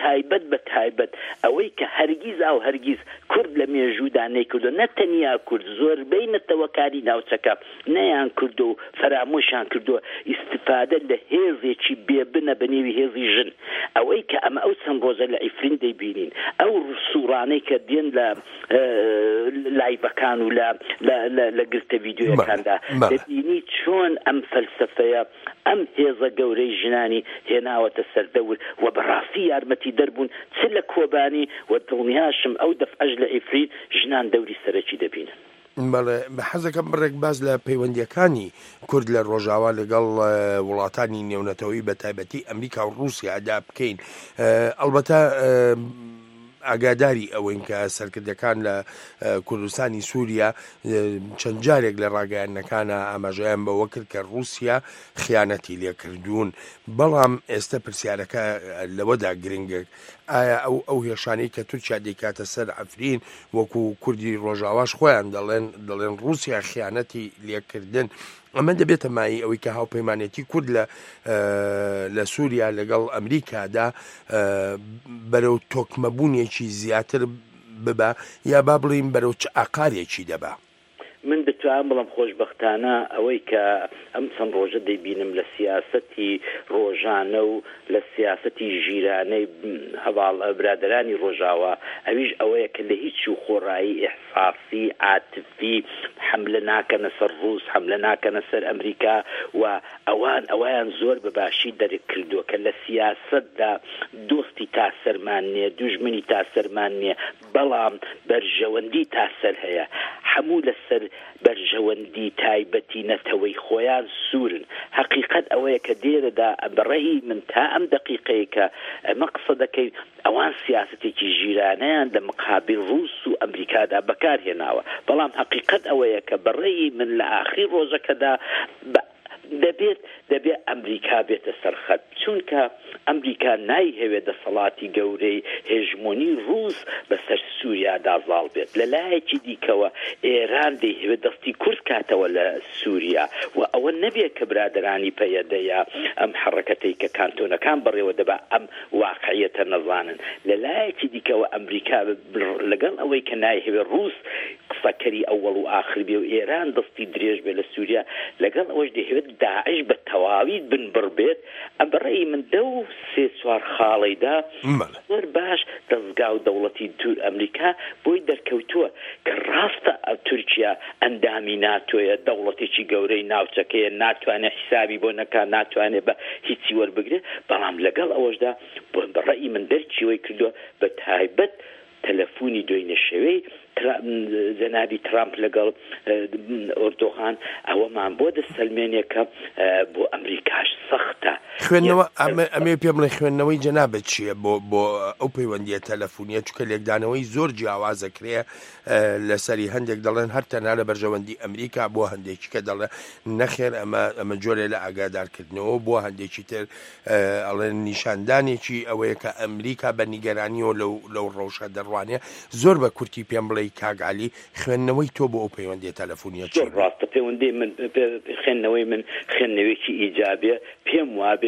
U: بە تایبەت ئەوەی کە هەرگیز کورد لە مێژوودا نەیکردو نەتەنیا کورد زۆربەی نەتەوەکاری ناوچەکە نەیان کردو و فەرامۆشیان کردووە ئیستیفادە لە هێزێکی بێبنە بەنێوی هێزی ژن ئەوەی کە ئەمە ئەو چەند ڕۆژە لە ئیفرین دەیبینین ئەو سوورانەی کە دێن لە لایڤەکان و لە گرتە ڤیدیۆیەکاندا دەبینی چۆن ئەم فەلسفەیە ئەم هێزە گەورەی ژنانی هێناوەتە سەردەور و بەڕاستی یارمەتی دەربوون چ لە کۆبانی و دڵنیاشم ئەو دەفعەش لە ئیفرین ژنان دەوری سەرەکی دەبینن.
T: بەڵێ بە حەزەکەم بڕێک باز لە پەیوەندیەکانی کورد لە ڕۆژاوا لەگەڵ وڵاتانی نێونەتەوەی بە تایبەتی ئەمریکا و رووسیادا بکەین ئەلبەتە ئاگاداری ئەوەین کە سەرکردەکان لە کوردستانی سووریا چەند جارێک لە ڕاگەیاندنەکانە ئاماژەیان بەوە کرد کە رووسیا خیانەتی لێکردوون بەڵام ئێستا پرسیارەکە لەوەدا گرنگە ئایا ئەو هێشانەی کە تورکیا دەیکاتە سەر ئەفرین وەکو کوردی ڕۆژاواش خۆیان دەڵێن رووسیا خیانەتی لێکردن ئەمە دەبێتە مای ئەوەی کە هاوپەیمانێتی کورد لە سووریا لەگەڵ ئەمریکادا بەرەو تۆکمەبوونێکی زیاتر ببە یا با بڵین بەرەو چ ئاقارێکی دەبا.
U: من دەتوانم بڵم خۆشبەختانە ئەوەی کە ئەم چەند ڕۆژە دەیبینم لە سیاسەتی ڕۆژانە و لە سیاسەتی ژیرانەی هەواڵ برادرانی ڕۆژاوە ئەویش ئەوەیە کە لە هیچ و خۆڕایی ئیحساسی عاتفی حملە ناکەنە سەر ڕووس حملە ناکەنە سەر ئەمریکا و ئەویان زۆر بەباشی دەرک کردووە کە لە سیاسەتدا دۆستی تاسەرمان نییە دوژمنی تاسەرمان نییە بەڵام بەرژەوەندی تاسەر هەیە هەموو لەسەر بەرژەوەندی تایبەتی نەتەوەی خۆیان سوورن حقیقت ئەوەیە کە دێرەدا بەڕێی من تا ئەم دقیقەیە کە ئەمە قسە دەکەین ئەوان سیاستێکی ژیرانەیان لە مقابل ڕووس و ئەمریکادا بەکارهێناوە بەڵام حقیقت ئەوەیە کە بەڕێی من لە ئاخری ڕۆژەکەدا دەبێت ئەمریکا بێتە سەرخەت چونکە ئەمریکا نایهەوێت دەسەڵاتی گەورەی هێژمۆنی ڕووس بەسەر سووریادا زاڵ بێت لە لایەکی دیکەوە ئێران دەیهەوێت دەستی کورد کاتەوە لە سووریا و ئەوە نەبێت کە برادرانی پەیەدەیە ئەم حرەکەتەی کە کانتۆنەکان بڕێوە دەبا ئەم واقعیەتە نەزانن لە لایەکی دیکەوە ئەمریکا لەگەڵ ئەوەی کە نایهەوێت ڕووس قسەکەری ئەوەڵ و ئاخر بێ و ئێران دەستی درێژ بێ لە سووریا لەگەڵ ئەوەش دەیهەوێت داعش بە تەواوی بنبڕ بێت بەڕێی من 2-3 خاڵیدا زۆر باش دەستگا و دەوڵەتی دوور ئەمریکا بۆی دەرکەوتووە کە ڕاستە تورکیا ئەندامی ناتۆیە دەوڵەتێکی گەورەی ناوچەکەیە ناتوانێت حسابی بۆ نەکا ناتوانێت بە هیچی وەربگرێت بەڵام لەگەڵ ئەوەشدا بەڕێی من دەرچیوەی کردووە بە تایبەت تەلەفۆنی دوێنێ شەوەی جەنابی ترامپ لەگەڵ ئۆردۆغان ئەوەمان بۆ دەسەلمێنێکە بۆ ئەمریکاش سەختە
T: خوێندنەوە ئەمێ پێم بڵێ خوێندنەوەی جەنابەت چییە بۆ ئەو پەیوەندیە تەلەفۆنیە چونکە لێکدانەوەی زۆر جیاوازەکرێ لەسەری هەندێک دەڵێن هەر تەنها لە بەرژەوەندی ئەمریکا بۆ هەندێکی کە دەڵێ نەخێر ئەمە جۆرێ لە ئاگادارکردنەوە بۆ هەندێکی تر ئەڵێن نیشاندانێکی ئەوەیە کە ئەمریکا بە نیگەرانیەوە لەو ڕەوشە دەڕوانێ زۆر بە کورتی پێم بڵێ کاگالی خوێندنەوەی تۆ بۆ ئەو پەیوەندی تەلەفۆنیە چی
U: ڕاستە پەیوەندی من خوێندنەوەی من خوێندنەوەیکی ئیجابێ پێم وابێ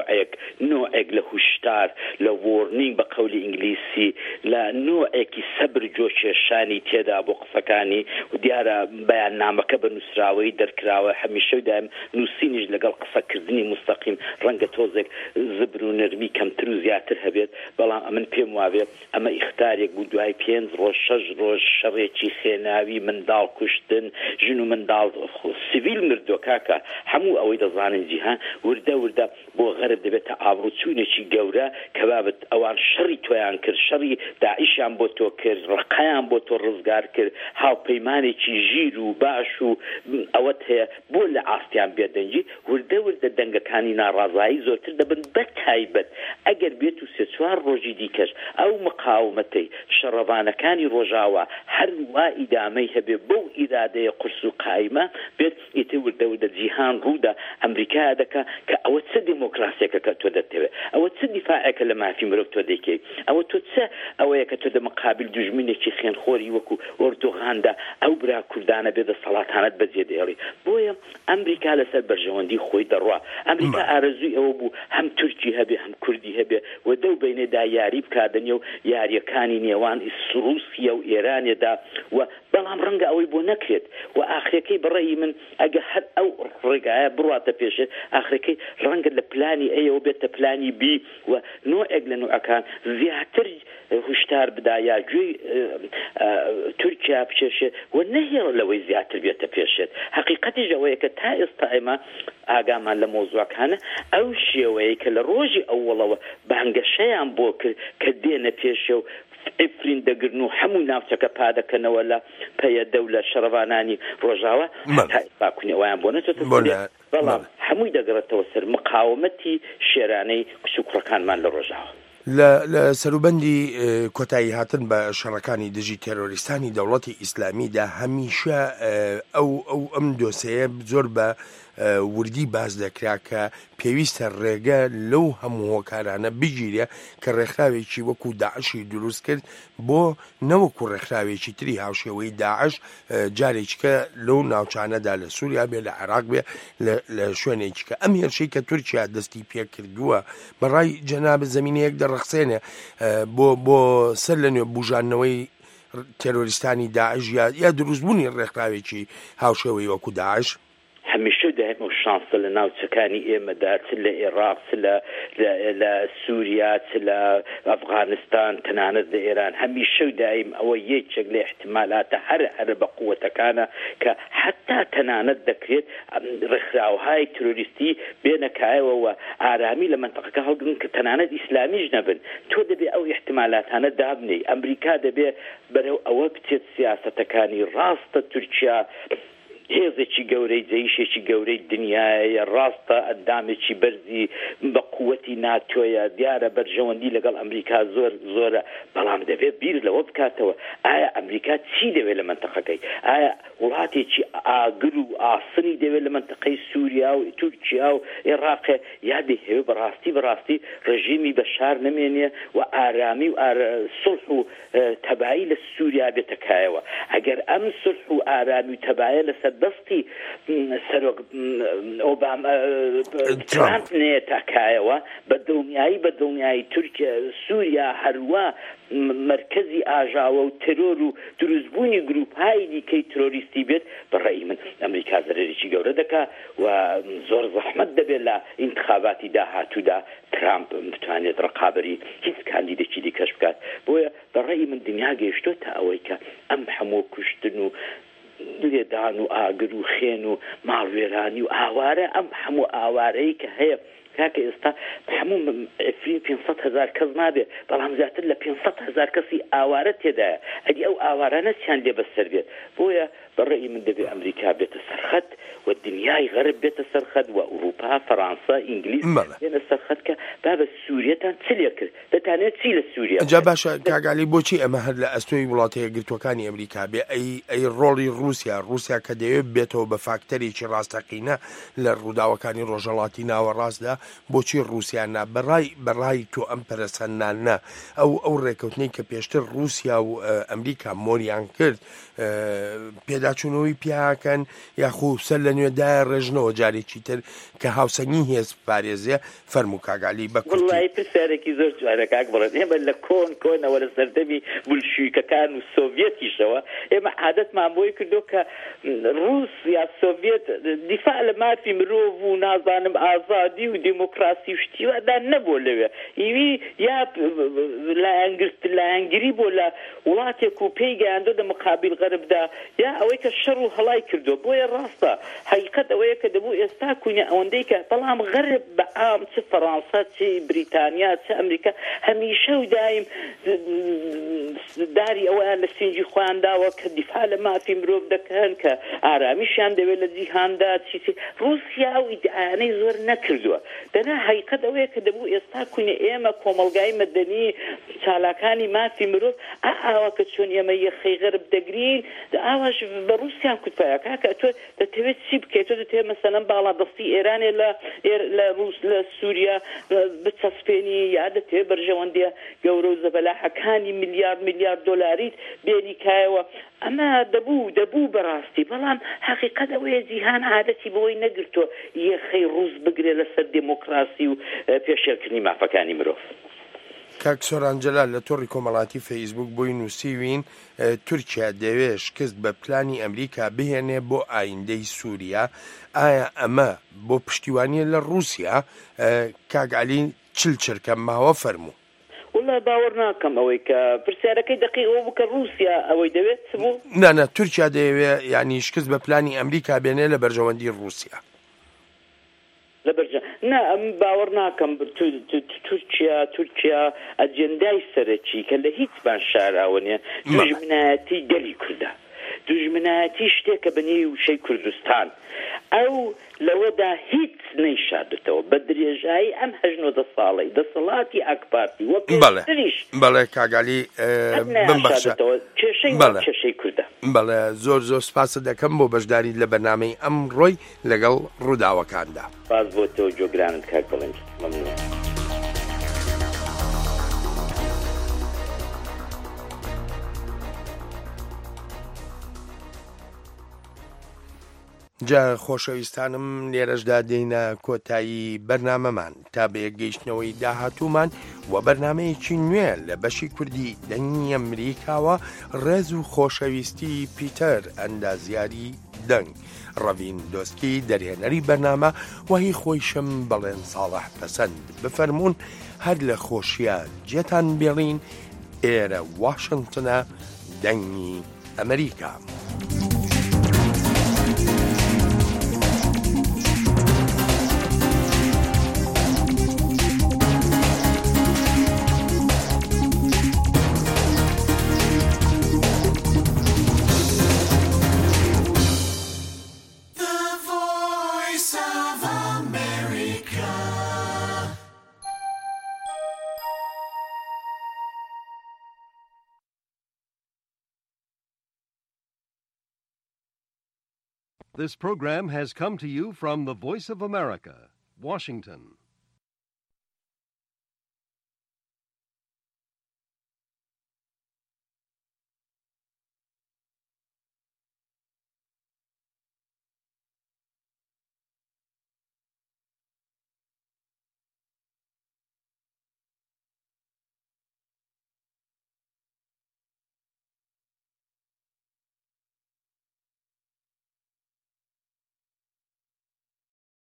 U: نوعێک لە هوشدار لە وۆرنینگ بە قەولی ئینگلیسی لە نوعێکی سەبر جۆکێشانی تێدا بۆ قسەکانی و دیارە بەیاننامەکە بە نووسراوەی دەرکراوە هەمیشە دایم نووسینیش لەگەڵ قسەکردنی مستەقیم ڕەنگە تۆزێک زبر و نەرمی کەمتر و زیاتر هەبێت بەڵام من پێم وابێ ئەمە ئیختارێک بوو دوای 5 ڕۆژ 6 ڕۆژ شەڕێکی خێناوی منداڵ کوشتن ژن و منداڵ سیڤیل مردووە کاکە هەموو ئەوەی دەزانن جیهان وردە بۆ غەرب دەبێتە ئابڕوچوونێکی گەورە کە بابەت ئەوان شەڕی تۆیان کرد شەڕی داعیشیان بۆ تۆ کرد ڕقەیان بۆ تۆ ڕزگار کرد هاوپەیمانێکی ژیر و باش و ئەوەت هەیە بۆ لە ئاستیان بێدەنجی وردە دەنگەکانی ناڕازایی زۆرتر دەبن بە تایبەت ئەگەر بێت و 3-4 ڕۆژی دیکەش ئەو مقاومەتەی شەڕەوانەکانی ڕۆژاوە هەر وا ئیدامەی هەبێ بەو ئیرادەیە قرس و قایمە بێت ئیتر وردە جیهان ڕوودا ئەمریکا دەکا کە ئەوە چه دموکراسیەکە کە تۆ دەتەوێت ئەوە چه دیفاعێکە لە مافی مرۆڤ تۆ دەکەی ئەوە تۆ چه ئەوەیە کە تۆ دەمەقابل دوژمنێکی خوێنخۆری وەکو ئۆردۆغاندا ئەو برا کوردانە بێ دەسەڵاتانەت بەجێ دێڵی بۆیە ئەمریکا لەسەر بەرژەوەندی خۆی دەڕوا ئەمریکا ئارەزووی ئەوە بوو هەم تورکی هەبێ هەم کوردی هەبێ و دەو بینێدا یاری بکادنێ و یاریەکانی نێوان رووسیا و ئێرانێدا و بەڵام ڕەنگە ئەوەی بۆ نەکرێت و ئاخرەکەی بەڕێی من ئەگە هەر ئەو ڕێگایە بڕاتە پێشێت ئاخرەکەی ڕەنگە لە پلانی ئەوە بێتە پلانی بی و نوعێک لە نوعەکان زیاتر هوشدار بدا یا گوێی تورکیا بچێشێت و نەهێڵ لەوەی زیاتر بێتە پێشێت حقیقەتیش ئەوەیە کە تا ئێستا ئێمە ئاگامان لە مۆزوعەکانە ئەو شێوەیە کە لە ڕۆژی ئەووەڵەوە بانگەشەیان بۆ کرد کە دێنە پێشێ و ئفرین دەگرن و هەموو ناوچەکە پادەکەنەوە لە پەیەدە و لە شەڕەوانانی ڕۆژاوە باکوونەوەیان بۆ نەچێتە بەڵام هەمووی دەگەڕێتەوە سەر مقاومەتی شێرانەی کچووکڕەکانمان لە ڕۆژاوە
T: لە سەروبەندی کۆتایی هاتن بە شەڕەکانی دژی تێرۆریستانی دەوڵەتی ئیسلامیدا هەمیشە ئەم دۆسەیە زۆر بە وردی باز دەکرا کە پێویستە ڕێگە لەو هەموو هۆکارانە بگیرێ کە ڕێکخراوێکی وەکو داعشی دروست کرد بۆ نەوەکو ڕێکخراوێکی تری هاوشێوەی داعش جارێککە لەو ناوچانەدا لە سووریا بێ لە عێراق بێ لە شوێنێکی کە ئەم هێرشەی کە تورکیا دەستی پێ کردووە بەڕای جەناب زەمینەیەک دەڕەخسێنێ بۆ سەر لە نوێ بوژانەوەی تێرۆریستانی داعش یا دروستبوونی ڕێکخراوێکی هاوشێوەی وەکو داعش
U: هەمیشە دایم و شانسە لە ناوچەکانی ئێمەدا چ لە عێراق لە سووریا چ لە ئەفغانستان تەنانەت لە ئێران هەمیشە دایم ئەوە یەکێک لە احتیمالاتە هەر بە قووەتەکانە کە حتا تەنانەت دەکرێت ڕێکخراوهای تروریستی بێنەکایەوە ئارامی لە منتەقەکە هەڵگرن کە تەنانەت ئیسلامیش نەبن تۆ دەبێ ئەو احتیمالاتانە دابنێ ئەمریکا دەبێ بەرەو ئەوە بچێت سیاسەتەکانی ڕاستە تورکیا هێزێکی گەورەی جەیشێکی گەورەی دنیاە ڕاستە ئەندامێکی بەرزی بە قووەتی ناتۆیە دیارە بەرژەوەندی لەگەڵ ئەمریکا زۆرە بەڵام دەبێت بیر لەوە بکاتەوە ئایا ئەمریکا چی دەوێت لە منتەقەکەی ئایا وڵاتێکی ئاگر و ئاسنی دەوێت لە منتەقەی سووریا و تورکیا و عێراق یا دەیەوێت بەڕاستی ڕژیمی بەشار نمێنێ و ئارامی و سڵح و تەبایی لە سووریا بێتەکایەوە ئەگەر ئەم سڵح و ئارامی و تەبایە لەسەر دەستی سەرۆک ئۆباما ترامپ نێتەکایەوە بە دڵنیایی تورکیا سووریا هەروە مرکزی ئاژاوە و ترۆر و دروستبوونی گروپهای دیکەی ترۆریستی بێت بەڕێی من ئەمریکا زەرێکی گەورە دەکا و زۆر زەحمەت دەبێت لە انتخاباتی داهاتوودا ترامپ بتوانێت ڕقابەری هیچ کاندیدێکی دیکەش بکات بۆیە بەڕێی من دنیا گەیشتۆتە ئەوەی کە ئەم هەموو کوشتن و لێدان و ئاگر و خێن و ماڵوێرانی و ئاوارە ئەم هەموو ئاوارەی کە هەیە کاکە ئێستا هەموو 500,000 کەس نابێ بەڵام زیاتر لە 500,000 کەسی ئاوارە تێدایە ئەدی ئەو ئاوارانە چیان لێ بەسەر بێت بۆیە بەڕێی من دەبێت ئەمریکا بێتە سەرخەت و دنیای غەرب بێتە سەرخەت و ئوروپا فەڕەنسا ئینگلیز بێنە سەرخەت کە با بە سووریەتان چ لێ کرد دەتانێت چی لە سووریا
T: جا باشە کاگالی بۆچی ئەمە هەر لە ئەستۆی وڵاتە یەکگرتووەکانی ئەمریکا بێ ئەی ڕۆڵی رووسیا کە دەیەوێت بێتەوە بە فاکتەرێکی ڕاستەقینە لە ڕووداوەکانی ڕۆژهەڵاتی ناوەڕاستدا بۆچی رووسیانە بەڕای تۆ ئەم پەرسەندانە ئەو ڕێکەوتنەی کە پێشتر رووسیا و ئەمریکا مۆریان کرد پێداچوونەوەی پیاکەن یاخۆ سەر لە نوێدای ڕێژنەوە جارێکی تر کە هاوسەنگی هێز پارێزیە فەرموو کاگالی بە
U: وڵی پرسیارێکی زۆر جوانە کاک بڵێن ئێمە لە کۆنەوە لە سەردەمی بولشویکەکان و سۆڤێتیشەوە ئێمە عادەتمان بۆی کردو کە رووسیا سۆڤێت دیفاع لە مافی مرۆڤ و نازانم ئازادی و دیموکراسی و شتیوەدا نەبوو لەوێ ئیوی یا لایەنگری بۆ لە وڵاتێک و پێی گەیاندۆ لە مقابل غەربدا یا ئەوەی کە شەڕ و هەڵای کردو بۆیە ڕاستە حقیقەت ئەوەیە کە دەبوو ئێستا کوونە ئەوەندەی کە بەڵام غەرب بە عام چ فەڕەنسا چ بریتانیا چ ئەمریکا هەمیشە و دایم داری ئەویان لە سینجی خۆیان داوە کە دیفاع لە مافی مرۆڤ دەکەن کە ئارامیشیان دەوێت لە جیهاندا چی رووسیا و ئیدعاانەی زۆر نەکردووە دەنا حقیقەت ئەوەیە کە دەبوو ئێستا کوونە ئێمە کۆمەلگای مەدەنی چالاکانی مافی مرۆڤ ئاوا کە چۆن ئێمە یەخەی غەرب دەگرین ئاواش بە رووسیان کوتپایە کاکە تۆ دەتەوێت چی بکەیت تۆ دەتەوێت مەسەلەن باڵا دەستی ئێرانێ لە سووریا بچەسپێنی یا دەتەوێت بەرژەوەندیە گەورە و زەبەلاحەکانی میلیارد دۆلاریت بێنیکایەوە ئەمە دەبوو بەڕاستی بەڵام حقیقەت ئەوەیە جیهان عادەتی بەوەی نەگرتووە یەخەی ڕووس بگرێ لەسەر دموکراسی و پێشێلکردنی مافەکانی مرۆڤ
T: کاک سۆرانجەلال لە تۆڕی کۆمەڵاتی فەیسبوک بۆی نووسیوین تورکیا دەوێت شکست بە پلانی ئەمریکا بهێنێ بۆ ئایندەی سووریا ئایا ئەمە بۆ پشتیوانیە لە رووسیا کاگالین چرکە ماوە فەرموو
U: وڵا باوەڕ ناکەم ئەوەی کە پرسیارەکەی دقیق ئەوە بکە رووسیا ئەوەی دەوێت بوو
T: نانە تورکیا دەیەوێت یعنی شکست بە پلانی ئەمریکا بێنێ لە بەرژەوەندی رووسیا
U: نه ئەم باوەڕ ناکەم تورکیا ئەجێندای سەرەکی کە لە هیچ بان شاراوە نیە دوژمنایەتی گەلی کوردە دوژمنایەتی شتێکە بەنێوی وشەی کوردستان ئەو لەوەدا هیچ نەیشادێتەوە بە درێژایی ئەم 18 ساڵەی دەسەڵاتی ئاکپارتی وە پێشتریش
T: بەڵێ کاگالی بمبەخشە
U: کێشەی کوردە
T: بەڵێ زۆر سپاسە دەکەم بۆ بەشداری لە بەرنامەی ئەم ڕۆی لەگەڵ ڕووداوەکاندا
U: باز بۆ تۆ جۆگرانت کاک بڵێن مەمنون
T: جا خۆشەویستانم لێرەشدا دێینە کۆتایی بەرنامەمان تا بە یەکگەیشتنەوەی داهاتوومان و بەرنامەیەکی نوێ لە بەشی کوردی دەنگی ئەمریکاوە ڕێز و خۆشەویستی پیتەر ئەندازیاری دەنگ ڕەڤین دۆسکی دەرهێنەری بەرنامە وهی خۆیشم بەڵێن ساڵح پەسەند بفەرمونون هەر لە خۆشیە جێتان بێڵین ئێرە واشنگتنە دەنگی ئەمریکا.
A: ئەمریکا.
V: This program has come to you from the Voice of America, Washington.